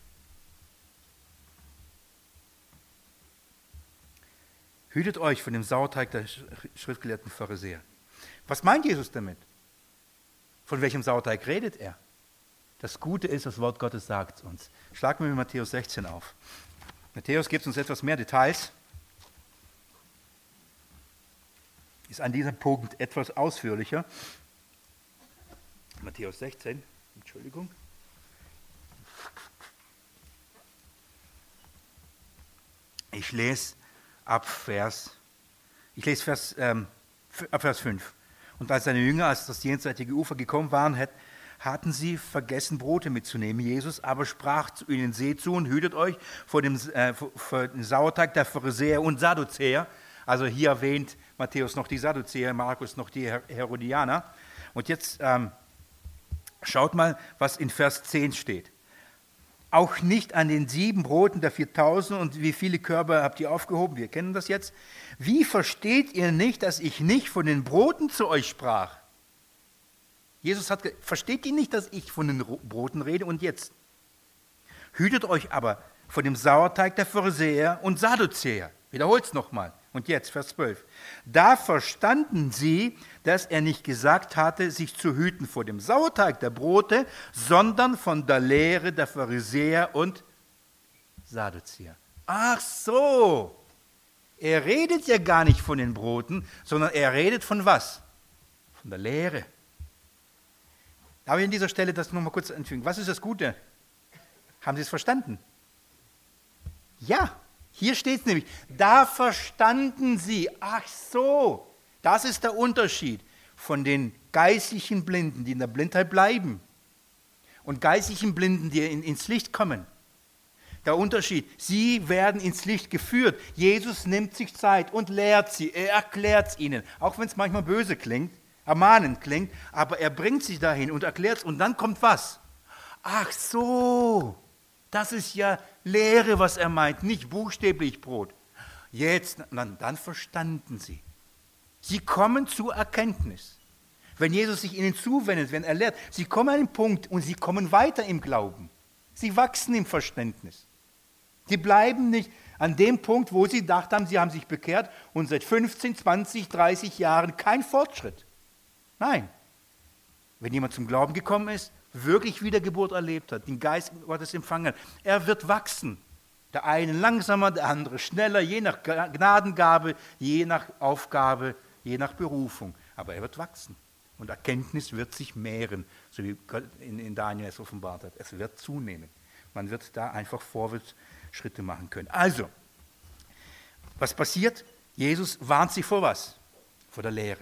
Hütet euch von dem Sauerteig der schriftgelehrten Pharisäer. Was meint Jesus damit? Von welchem Sauerteig redet er? Das Gute ist, das Wort Gottes sagt uns. Schlagen wir Matthäus sechzehn auf. Matthäus gibt uns etwas mehr Details. Ist an diesem Punkt etwas ausführlicher. Matthäus sechzehn, Entschuldigung. Ich lese ab Vers, ich lese Vers, ähm, ab Vers fünf. Und als seine Jünger als das jenseitige Ufer gekommen waren, hatten sie vergessen, Brote mitzunehmen. Jesus aber sprach zu ihnen, seht zu und hütet euch vor dem, äh, vor dem Sauerteig der Pharisäer und Sadduzäer. Also hier erwähnt Matthäus noch die Sadduzäer, Markus noch die Herodianer. Und jetzt ähm, schaut mal, was in Vers zehn steht. Auch nicht an den sieben Broten der viertausend und wie viele Körbe habt ihr aufgehoben? Wir kennen das jetzt. Wie versteht ihr nicht, dass ich nicht von den Broten zu euch sprach? Jesus hat gesagt, versteht ihr nicht, dass ich von den Broten rede? Und jetzt, hütet euch aber vor dem Sauerteig der Pharisäer und Sadduzäer. Wiederholt es nochmal. Und jetzt, Vers zwölf. Da verstanden sie, dass er nicht gesagt hatte, sich zu hüten vor dem Sauerteig der Brote, sondern von der Lehre der Pharisäer und Sadduzäer. Ach so, er redet ja gar nicht von den Broten, sondern er redet von was? Von der Lehre. Darf ich an dieser Stelle das nochmal kurz anfügen? Was ist das Gute? Haben Sie es verstanden? Ja. Hier steht es nämlich, da verstanden sie, ach so, das ist der Unterschied von den geistlichen Blinden, die in der Blindheit bleiben und geistlichen Blinden, die in, ins Licht kommen. Der Unterschied, sie werden ins Licht geführt. Jesus nimmt sich Zeit und lehrt sie, er erklärt es ihnen, auch wenn es manchmal böse klingt, ermahnend klingt, aber er bringt sie dahin und erklärt es und dann kommt was? Ach so, das ist ja Lehre, was er meint, nicht buchstäblich Brot. Jetzt, dann, dann verstanden sie. Sie kommen zur Erkenntnis. Wenn Jesus sich ihnen zuwendet, wenn er lehrt, sie kommen an den Punkt und sie kommen weiter im Glauben. Sie wachsen im Verständnis. Sie bleiben nicht an dem Punkt, wo sie gedacht haben, sie haben sich bekehrt und seit fünfzehn, zwanzig, dreißig Jahren kein Fortschritt. Nein. Wenn jemand zum Glauben gekommen ist, wirklich Wiedergeburt erlebt hat, den Geist Gottes empfangen hat, er wird wachsen. Der eine langsamer, der andere schneller, je nach Gnadengabe, je nach Aufgabe, je nach Berufung. Aber er wird wachsen. Und Erkenntnis wird sich mehren, so wie Gott in, in Daniel es offenbart hat. Es wird zunehmen. Man wird da einfach Vorwärtsschritte machen können. Also, was passiert? Jesus warnt sie vor was? Vor der Lehre.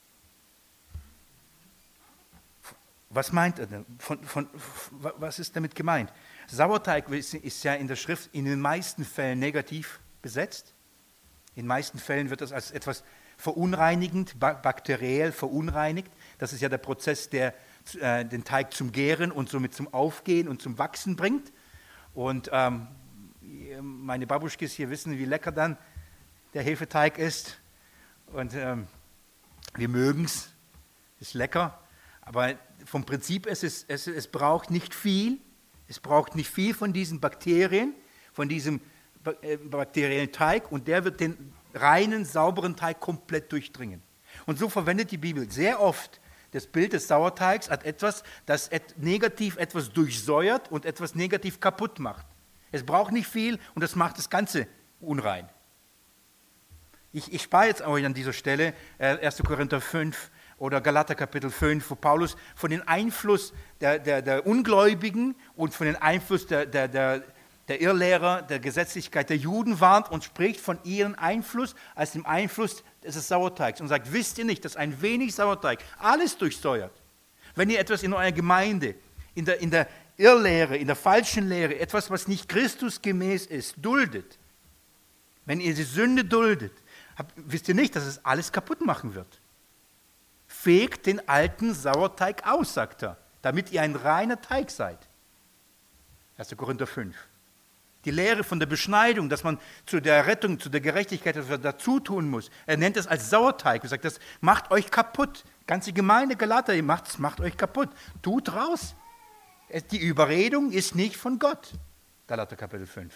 Was meint er denn? Von, von, was ist damit gemeint? Sauerteig ist ja in der Schrift in den meisten Fällen negativ besetzt. In den meisten Fällen wird das als etwas verunreinigend, bakteriell verunreinigt. Das ist ja der Prozess, der äh, den Teig zum Gären und somit zum Aufgehen und zum Wachsen bringt. Und ähm, meine Babuschkis hier wissen, wie lecker dann der Hefeteig ist. Und ähm, wir mögen es, ist lecker. Aber vom Prinzip ist es, es, es braucht nicht viel, es braucht nicht viel von diesen Bakterien, von diesem bakteriellen Teig und der wird den reinen, sauberen Teig komplett durchdringen. Und so verwendet die Bibel sehr oft das Bild des Sauerteigs als etwas, das et- negativ etwas durchsäuert und etwas negativ kaputt macht. Es braucht nicht viel und das macht das Ganze unrein. Ich, ich spare jetzt euch an dieser Stelle äh, erster Korinther fünf, oder Galater Kapitel fünf, wo Paulus von dem Einfluss der, der, der Ungläubigen und von dem Einfluss der, der, der, der Irrlehrer, der Gesetzlichkeit der Juden warnt und spricht von ihrem Einfluss als dem Einfluss des Sauerteigs und sagt, wisst ihr nicht, dass ein wenig Sauerteig alles durchsäuert? Wenn ihr etwas in eurer Gemeinde, in der, in der Irrlehre, in der falschen Lehre, etwas, was nicht Christusgemäß ist, duldet, wenn ihr die Sünde duldet, habt, wisst ihr nicht, dass es alles kaputt machen wird? Fegt den alten Sauerteig aus, sagt er. damit ihr ein reiner Teig seid. erster Korinther fünf. Die Lehre von der Beschneidung, dass man zu der Rettung, zu der Gerechtigkeit etwas dazu tun muss. Er nennt es als Sauerteig. Er sagt, das macht euch kaputt. Ganze Gemeinde Galater, ihr macht, macht euch kaputt. Tut raus. Die Überredung ist nicht von Gott. Galater Kapitel fünf.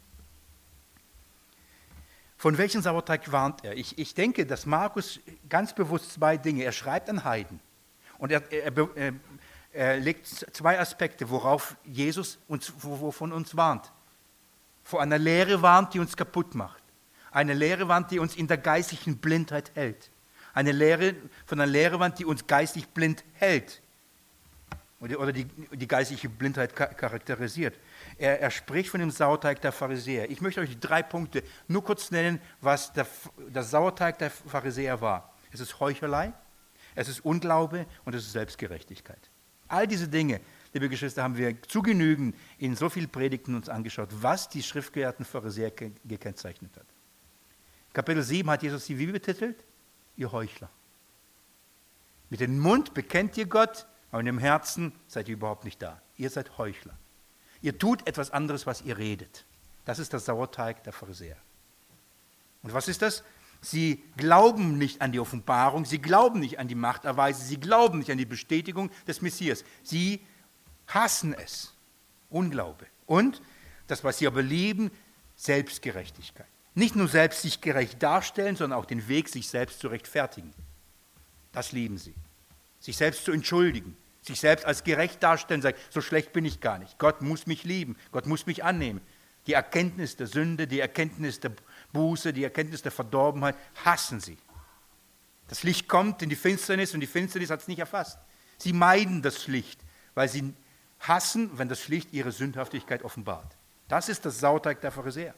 Von welchem Sauerteig warnt er? Ich, ich denke, dass Markus ganz bewusst zwei Dinge, er schreibt an Heiden und er, er, er, er legt zwei Aspekte, worauf Jesus uns, wovon uns warnt. Vor einer Lehre warnt, die uns kaputt macht. Eine Lehre warnt, die uns in der geistlichen Blindheit hält. Eine Lehre, von einer Lehre warnt, die uns geistig blind hält. Oder die, die geistliche Blindheit charakterisiert. Er, er spricht von dem Sauerteig der Pharisäer. Ich möchte euch die drei Punkte nur kurz nennen, was der, der Sauerteig der Pharisäer war. Es ist Heuchelei, es ist Unglaube und es ist Selbstgerechtigkeit. All diese Dinge, liebe Geschwister, haben wir zu Genügen in so vielen Predigten uns angeschaut, was die schriftgelehrten Pharisäer gekennzeichnet hat. Kapitel sieben hat Jesus sie wie betitelt? Ihr Heuchler. Mit dem Mund bekennt ihr Gott, aber in dem Herzen seid ihr überhaupt nicht da. Ihr seid Heuchler. Ihr tut etwas anderes, was ihr redet. Das ist der Sauerteig der Pharisäer. Und was ist das? Sie glauben nicht an die Offenbarung, sie glauben nicht an die Machterweise, sie glauben nicht an die Bestätigung des Messias. Sie hassen es. Unglaube. Und das, was sie aber lieben, Selbstgerechtigkeit. Nicht nur selbst sich gerecht darstellen, sondern auch den Weg, sich selbst zu rechtfertigen. Das lieben sie. Sich selbst zu entschuldigen, sich selbst als gerecht darstellen, sagen, so schlecht bin ich gar nicht. Gott muss mich lieben, Gott muss mich annehmen. Die Erkenntnis der Sünde, die Erkenntnis der Buße, die Erkenntnis der Verdorbenheit, hassen sie. Das Licht kommt in die Finsternis und die Finsternis hat es nicht erfasst. Sie meiden das Licht, weil sie hassen, wenn das Licht ihre Sündhaftigkeit offenbart. Das ist das Sauerteig der Pharisäer.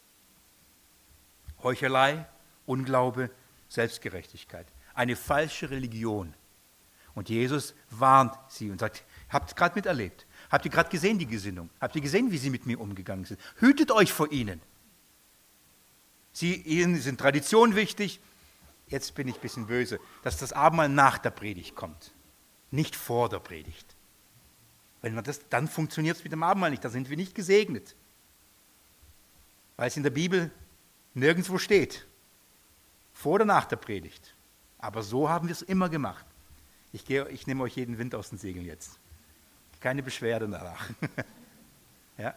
Heuchelei, Unglaube, Selbstgerechtigkeit. Eine falsche Religion. Und Jesus warnt sie und sagt, habt ihr gerade miterlebt? Habt ihr gerade gesehen, die Gesinnung? Habt ihr gesehen, wie sie mit mir umgegangen sind? Hütet euch vor ihnen. Sie, ihnen sind Traditionen wichtig. Jetzt bin ich ein bisschen böse, dass das Abendmahl nach der Predigt kommt, nicht vor der Predigt. Wenn man das, dann funktioniert es mit dem Abendmahl nicht, da sind wir nicht gesegnet. Weil es in der Bibel nirgendwo steht, vor oder nach der Predigt. Aber so haben wir es immer gemacht. Ich, gehe, ich nehme euch jeden Wind aus den Segeln jetzt. Keine Beschwerde danach. Ja?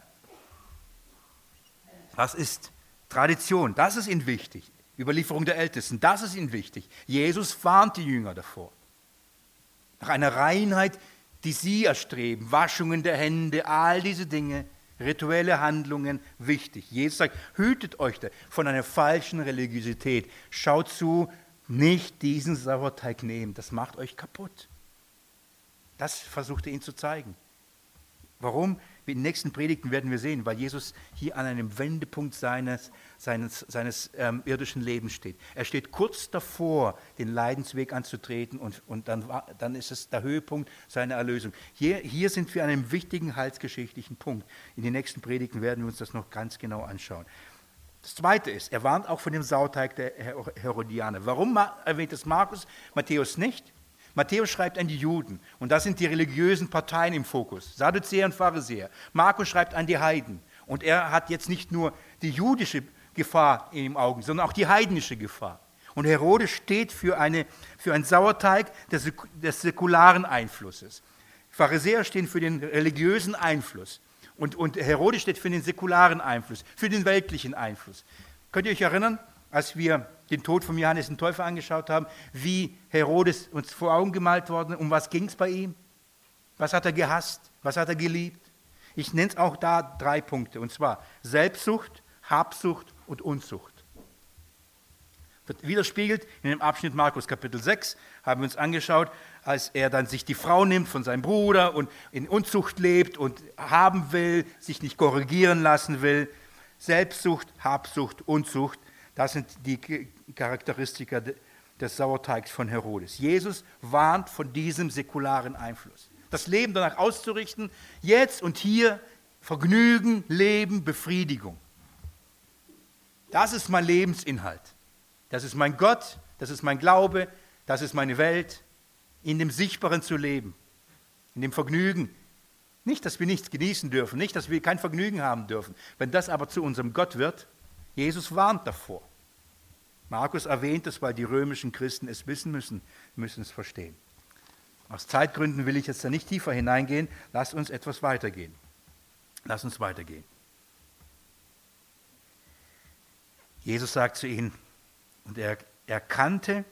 Das ist Tradition, das ist ihnen wichtig. Überlieferung der Ältesten, das ist ihnen wichtig. Jesus warnt die Jünger davor. Nach einer Reinheit, die sie erstreben, Waschungen der Hände, all diese Dinge, rituelle Handlungen, wichtig. Jesus sagt, hütet euch von einer falschen Religiosität. Schaut zu, nicht diesen Sauerteig nehmen, das macht euch kaputt. Das versucht er ihnen zu zeigen. Warum? In den nächsten Predigten werden wir sehen, weil Jesus hier an einem Wendepunkt seines, seines, seines ähm, irdischen Lebens steht. Er steht kurz davor, den Leidensweg anzutreten und, und dann, dann ist es der Höhepunkt seiner Erlösung. Hier, hier sind wir an einem wichtigen heilsgeschichtlichen Punkt. In den nächsten Predigten werden wir uns das noch ganz genau anschauen. Das Zweite ist, er warnt auch von dem Sauerteig der Herodianer. Warum erwähnt es Markus, Matthäus nicht? Matthäus schreibt an die Juden und da sind die religiösen Parteien im Fokus, Sadduzäer und Pharisäer. Markus schreibt an die Heiden und er hat jetzt nicht nur die jüdische Gefahr im Auge, sondern auch die heidnische Gefahr. Und Herodes steht für, eine, für einen Sauerteig des, des säkularen Einflusses. Pharisäer stehen für den religiösen Einfluss. Und, und Herodes steht für den säkularen Einfluss, für den weltlichen Einfluss. Könnt ihr euch erinnern, als wir den Tod von Johannes den Täufer angeschaut haben, wie Herodes uns vor Augen gemalt worden ist, um was ging es bei ihm? Was hat er gehasst? Was hat er geliebt? Ich nenne es auch da drei Punkte, und zwar Selbstsucht, Habsucht und Unzucht. Das widerspiegelt in dem Abschnitt Markus Kapitel sechs, haben wir uns angeschaut, als er dann sich die Frau nimmt von seinem Bruder und in Unzucht lebt und haben will, sich nicht korrigieren lassen will. Selbstsucht, Habsucht, Unzucht, das sind die Charakteristika des Sauerteigs von Herodes. Jesus warnt von diesem säkularen Einfluss. Das Leben danach auszurichten, jetzt und hier, Vergnügen, Leben, Befriedigung. Das ist mein Lebensinhalt. Das ist mein Gott, das ist mein Glaube, das ist meine Welt, in dem Sichtbaren zu leben. in dem Vergnügen. Nicht, dass wir nichts genießen dürfen, nicht, dass wir kein Vergnügen haben dürfen. Wenn das aber zu unserem Gott wird, Jesus warnt davor. Markus erwähnt es, weil die römischen Christen es wissen müssen, müssen es verstehen. Aus Zeitgründen will ich jetzt da nicht tiefer hineingehen. Lasst uns etwas weitergehen. Lasst uns weitergehen. Jesus sagt zu ihnen, und er erkannte,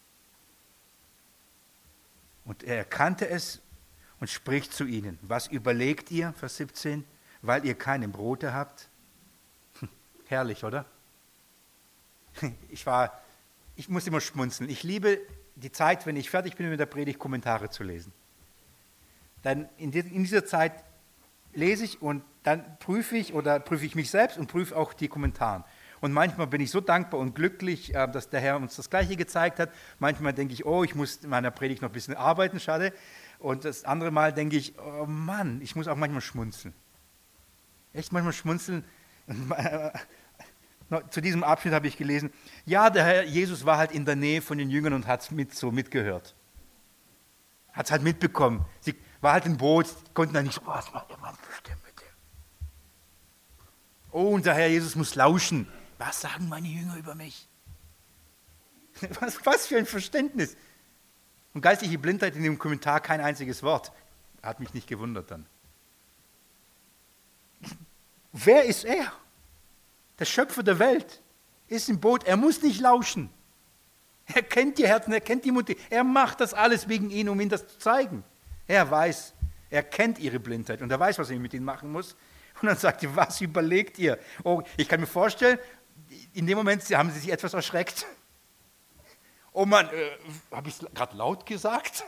und er erkannte es und spricht zu ihnen. Was überlegt ihr, Vers siebzehn, weil ihr keine Brote habt? Herrlich, oder? Ich war, ich muss immer schmunzeln. Ich liebe die Zeit, wenn ich fertig bin mit der Predigt, Kommentare zu lesen. Dann in dieser Zeit lese ich und dann prüfe ich oder prüfe ich mich selbst und prüfe auch die Kommentare. Und manchmal bin ich so dankbar und glücklich, dass der Herr uns das Gleiche gezeigt hat. Manchmal denke ich, oh, ich muss in meiner Predigt noch ein bisschen arbeiten, schade. Und das andere Mal denke ich, oh Mann, ich muss auch manchmal schmunzeln. Echt manchmal schmunzeln. Zu diesem Abschnitt habe ich gelesen, ja, der Herr Jesus war halt in der Nähe von den Jüngern und hat es mit, so mitgehört. Hat es halt mitbekommen. Sie war halt im Boot, konnten da nicht so, was macht der Mann bestimmt mit dem? Oh, und der Herr Jesus muss lauschen. Was sagen meine Jünger über mich? Was, was für ein Verständnis. Und geistliche Blindheit in dem Kommentar kein einziges Wort. Hat mich nicht gewundert dann. Wer ist er? Der Schöpfer der Welt ist im Boot. Er muss nicht lauschen. Er kennt die Herzen, er kennt die Mutter. Er macht das alles wegen ihnen, um ihnen das zu zeigen. Er weiß, er kennt ihre Blindheit und er weiß, was er mit ihnen machen muss. Und dann sagt er, was überlegt ihr? Oh, ich kann mir vorstellen, in dem Moment haben sie sich etwas erschreckt. Oh Mann, äh, habe ich es gerade laut gesagt?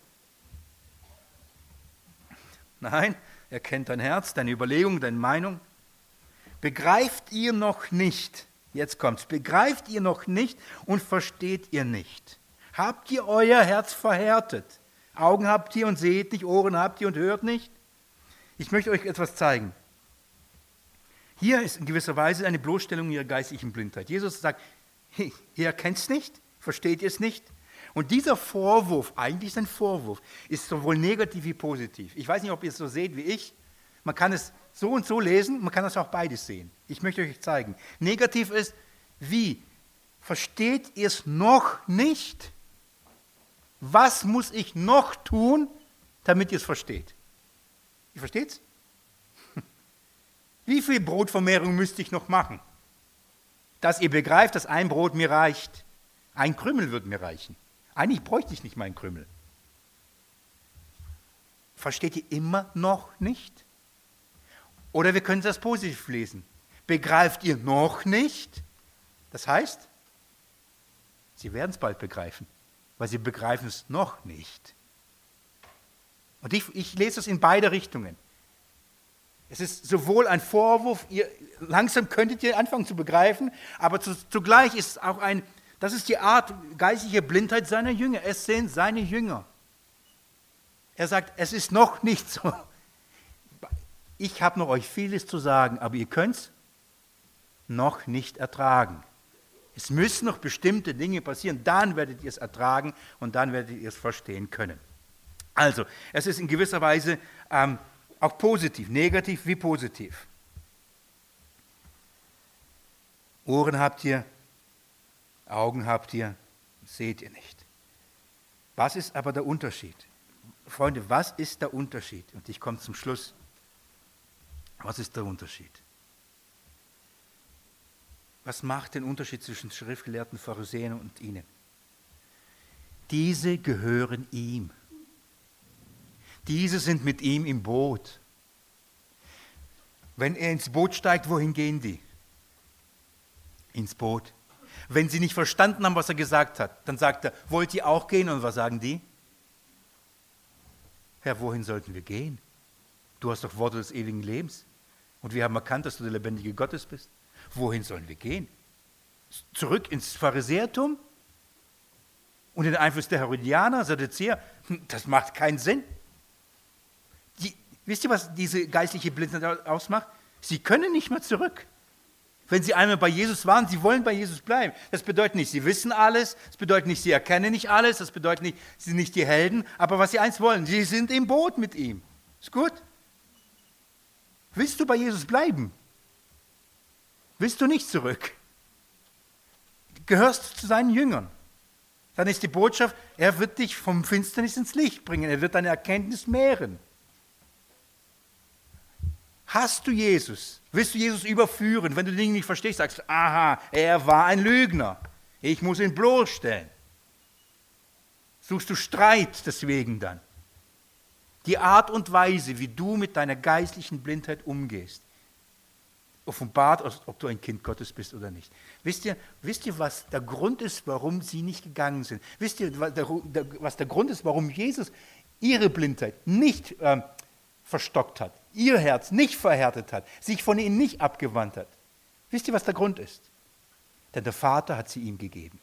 Nein, er kennt dein Herz, deine Überlegung, deine Meinung. Begreift ihr noch nicht, jetzt kommt's, begreift ihr noch nicht und versteht ihr nicht? Habt ihr euer Herz verhärtet? Augen habt ihr und seht nicht, Ohren habt ihr und hört nicht? Ich möchte euch etwas zeigen. Hier ist in gewisser Weise eine Bloßstellung ihrer geistlichen Blindheit. Jesus sagt, hey, ihr erkennt es nicht, versteht ihr es nicht? Und dieser Vorwurf, eigentlich ist ein Vorwurf, ist sowohl negativ wie positiv. Ich weiß nicht, ob ihr es so seht wie ich. Man kann es so und so lesen, man kann das auch beides sehen. Ich möchte euch zeigen. Negativ ist, wie? Versteht ihr es noch nicht? Was muss ich noch tun, damit ihr es versteht? Ihr versteht es? Wie viel Brotvermehrung müsste ich noch machen, dass ihr begreift, dass ein Brot mir reicht? Ein Krümel würde mir reichen. Eigentlich bräuchte ich nicht meinen Krümel. Versteht ihr immer noch nicht? Oder wir können das positiv lesen. Begreift ihr noch nicht? Das heißt, sie werden es bald begreifen, weil sie begreifen es noch nicht. Und ich, ich lese es in beide Richtungen. Es ist sowohl ein Vorwurf, ihr, langsam könntet ihr anfangen zu begreifen, aber zu, zugleich ist es auch ein, das ist die Art geistliche Blindheit seiner Jünger. Es sind seine Jünger. Er sagt, es ist noch nicht so. Ich habe noch euch vieles zu sagen, aber ihr könnt es noch nicht ertragen. Es müssen noch bestimmte Dinge passieren, dann werdet ihr es ertragen und dann werdet ihr es verstehen können. Also, es ist in gewisser Weise ähm, auch positiv, negativ wie positiv. Ohren habt ihr, Augen habt ihr, seht ihr nicht. Was ist aber der Unterschied? Freunde, was ist der Unterschied? Und ich komme zum Schluss. Was ist der Unterschied? Was macht den Unterschied zwischen schriftgelehrten Pharisäern und ihnen? Diese gehören ihm. Diese sind mit ihm im Boot. Wenn er ins Boot steigt, wohin gehen die? Ins Boot. Wenn sie nicht verstanden haben, was er gesagt hat, dann sagt er, wollt ihr auch gehen? Und was sagen die? Herr, wohin sollten wir gehen? Du hast doch Worte des ewigen Lebens. Und wir haben erkannt, dass du der lebendige Gottes bist. Wohin sollen wir gehen? Zurück ins Pharisäertum? Und den Einfluss der Herodianer, Sadduzäer? Das macht keinen Sinn. Die, wisst ihr, was diese geistliche Blindheit ausmacht? Sie können nicht mehr zurück. Wenn sie einmal bei Jesus waren, sie wollen bei Jesus bleiben. Das bedeutet nicht, sie wissen alles, das bedeutet nicht, sie erkennen nicht alles, das bedeutet nicht, sie sind nicht die Helden, aber was sie eins wollen, sie sind im Boot mit ihm. Ist gut? Willst du bei Jesus bleiben? Willst du nicht zurück? Gehörst du zu seinen Jüngern? Dann ist die Botschaft, er wird dich vom Finsternis ins Licht bringen, er wird deine Erkenntnis mehren. Hast du Jesus? Willst du Jesus überführen? Wenn du Dinge nicht verstehst, sagst du, aha, er war ein Lügner. Ich muss ihn bloßstellen. Suchst du Streit deswegen dann? Die Art und Weise, wie du mit deiner geistlichen Blindheit umgehst, offenbart, ob du ein Kind Gottes bist oder nicht. Wisst ihr, wisst ihr, was der Grund ist, warum sie nicht gegangen sind? Wisst ihr, was der Grund ist, warum Jesus ihre Blindheit nicht ähm, verstockt hat, ihr Herz nicht verhärtet hat, sich von ihnen nicht abgewandt hat? Wisst ihr, was der Grund ist? Denn der Vater hat sie ihm gegeben.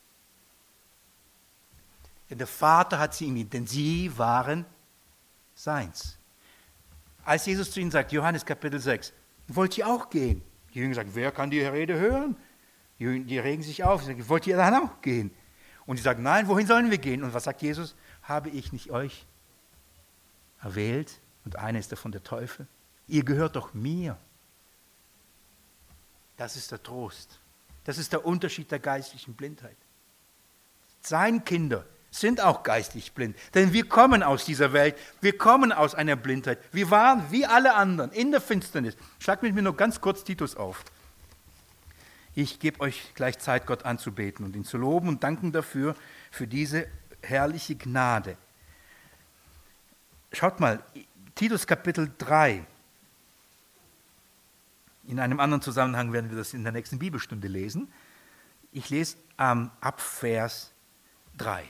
Denn der Vater hat sie ihm gegeben, denn sie waren seins. Als Jesus zu ihnen sagt, Johannes Kapitel sechs, wollt ihr auch gehen? Die Jünger sagen, wer kann die Rede hören? Die, die regen sich auf, sie sagen, wollt ihr dann auch gehen? Und sie sagen, nein, wohin sollen wir gehen? Und was sagt Jesus? Habe ich nicht euch erwählt? Und einer ist davon der Teufel. Ihr gehört doch mir. Das ist der Trost. Das ist der Unterschied der geistlichen Blindheit. Seine Kinder sind auch geistlich blind, denn wir kommen aus dieser Welt, wir kommen aus einer Blindheit. Wir waren wie alle anderen in der Finsternis. Schlag mit mir nur ganz kurz Titus auf. Ich gebe euch gleich Zeit, Gott anzubeten und ihn zu loben und danken dafür, für diese herrliche Gnade. Schaut mal, Titus Kapitel drei. In einem anderen Zusammenhang werden wir das in der nächsten Bibelstunde lesen. Ich lese ähm, ab Vers drei.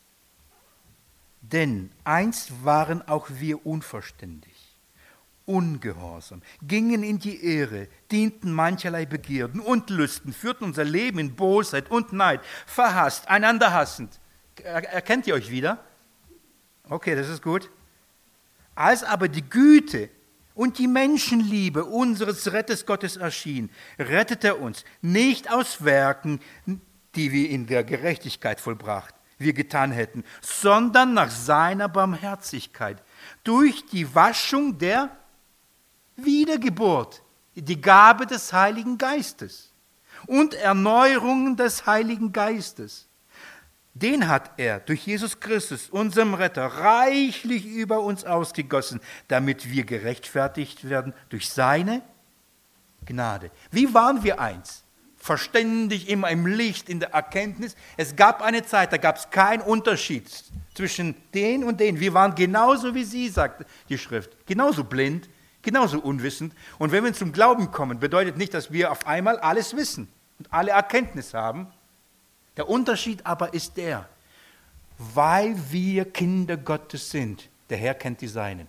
Denn einst waren auch wir unverständig, ungehorsam, gingen in die Irre, dienten mancherlei Begierden und Lüsten, führten unser Leben in Bosheit und Neid, verhasst, einander hassend. Er, erkennt ihr euch wieder? Okay, das ist gut. Als aber die Güte und die Menschenliebe unseres Retters Gottes erschien, rettet er uns nicht aus Werken, die wir in der Gerechtigkeit vollbracht, wir getan hätten, sondern nach seiner Barmherzigkeit, durch die Waschung der Wiedergeburt, die Gabe des Heiligen Geistes und Erneuerung des Heiligen Geistes. Den hat er durch Jesus Christus, unserem Retter, reichlich über uns ausgegossen, damit wir gerechtfertigt werden durch seine Gnade. Wie waren wir eins? Verständig, immer im Licht, in der Erkenntnis. Es gab eine Zeit, da gab es keinen Unterschied zwischen den und den. Wir waren genauso wie sie, sagt die Schrift. Genauso blind, genauso unwissend. Und wenn wir zum Glauben kommen, bedeutet nicht, dass wir auf einmal alles wissen und alle Erkenntnis haben. Der Unterschied aber ist der, weil wir Kinder Gottes sind, der Herr kennt die Seinen.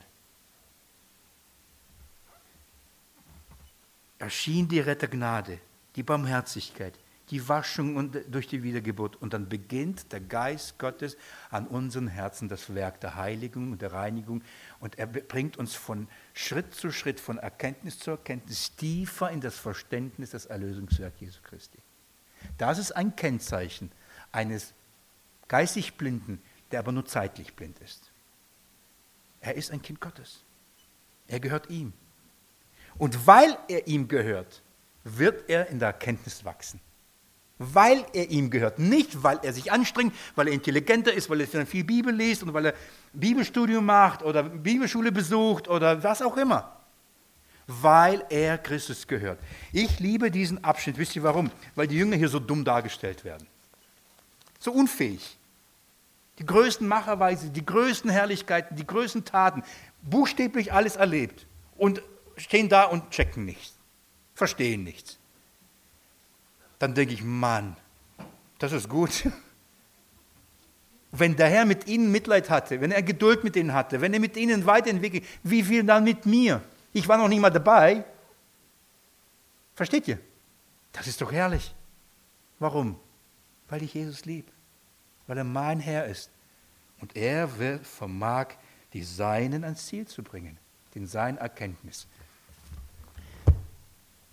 Erschien die Rettergnade, die Barmherzigkeit, die Waschung und durch die Wiedergeburt. Und dann beginnt der Geist Gottes an unseren Herzen das Werk der Heiligung und der Reinigung. Und er bringt uns von Schritt zu Schritt, von Erkenntnis zu Erkenntnis, tiefer in das Verständnis des Erlösungswerks Jesu Christi. Das ist ein Kennzeichen eines geistig Blinden, der aber nur zeitlich blind ist. Er ist ein Kind Gottes. Er gehört ihm. Und weil er ihm gehört, wird er in der Erkenntnis wachsen. Weil er ihm gehört. Nicht, weil er sich anstrengt, weil er intelligenter ist, weil er viel Bibel liest und weil er Bibelstudium macht oder Bibelschule besucht oder was auch immer. Weil er Christus gehört. Ich liebe diesen Abschnitt. Wisst ihr warum? Weil die Jünger hier so dumm dargestellt werden. So unfähig. Die größten Macherweise, die größten Herrlichkeiten, die größten Taten, buchstäblich alles erlebt und stehen da und checken nichts, verstehen nichts. Dann denke ich, Mann, das ist gut. Wenn der Herr mit ihnen Mitleid hatte, wenn er Geduld mit ihnen hatte, wenn er mit ihnen weiterentwickelt, wie viel dann mit mir? Ich war noch nicht mal dabei. Versteht ihr? Das ist doch herrlich. Warum? Weil ich Jesus liebe. Weil er mein Herr ist. Und er wird, vermag, die Seinen ans Ziel zu bringen. In seiner Erkenntnis.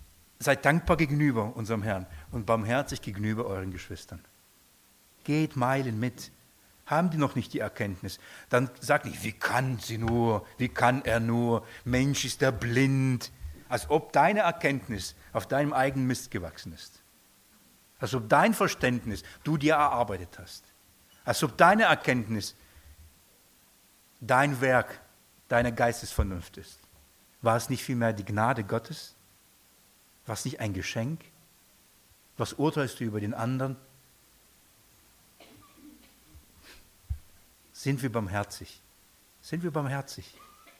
Seid dankbar gegenüber unserem Herrn und barmherzig gegenüber euren Geschwistern. Geht Meilen mit. Haben die noch nicht die Erkenntnis? Dann sagt nicht, wie kann sie nur, wie kann er nur, Mensch ist er blind. Als ob deine Erkenntnis auf deinem eigenen Mist gewachsen ist. Als ob dein Verständnis du dir erarbeitet hast. Als ob deine Erkenntnis dein Werk, deine Geistesvernunft ist. War es nicht vielmehr die Gnade Gottes? War es nicht ein Geschenk? Was urteilst du über den anderen? Sind wir barmherzig? Sind wir barmherzig?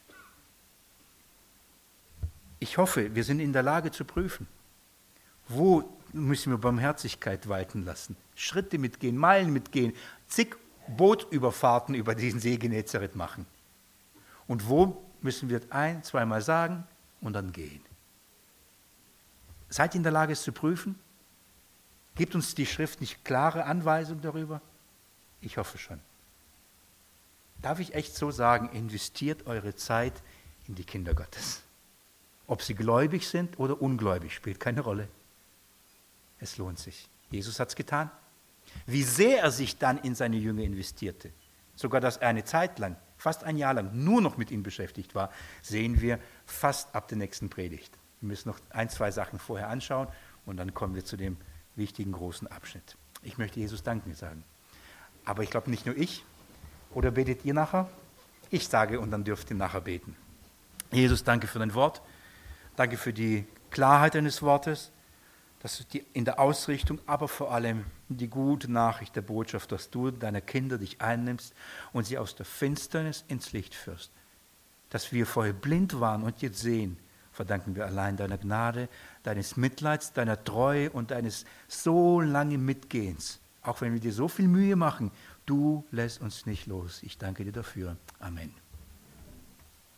Ich hoffe, wir sind in der Lage zu prüfen, wo müssen wir Barmherzigkeit walten lassen, Schritte mitgehen, Meilen mitgehen, zig Bootüberfahrten über diesen See Genezareth machen. Und wo müssen wir ein-, zweimal sagen und dann gehen. Seid ihr in der Lage, es zu prüfen? Gibt uns die Schrift nicht klare Anweisungen darüber? Ich hoffe schon. Darf ich echt so sagen, investiert eure Zeit in die Kinder Gottes. Ob sie gläubig sind oder ungläubig, spielt keine Rolle. Es lohnt sich. Jesus hat es getan. Wie sehr er sich dann in seine Jünger investierte, sogar dass er eine Zeit lang, fast ein Jahr lang, nur noch mit ihnen beschäftigt war, sehen wir fast ab der nächsten Predigt. Wir müssen noch ein, zwei Sachen vorher anschauen und dann kommen wir zu dem wichtigen großen Abschnitt. Ich möchte Jesus danken sagen. Aber ich glaube nicht nur ich. Oder betet ihr nachher? Ich sage und dann dürft ihr nachher beten. Jesus, danke für dein Wort. Danke für die Klarheit deines Wortes, dass die in der Ausrichtung, aber vor allem die gute Nachricht der Botschaft, dass du deine Kinder dich einnimmst und sie aus der Finsternis ins Licht führst. Dass wir vorher blind waren und jetzt sehen, verdanken wir allein deiner Gnade, deines Mitleids, deiner Treue und deines so langen Mitgehens. Auch wenn wir dir so viel Mühe machen, du lässt uns nicht los. Ich danke dir dafür. Amen.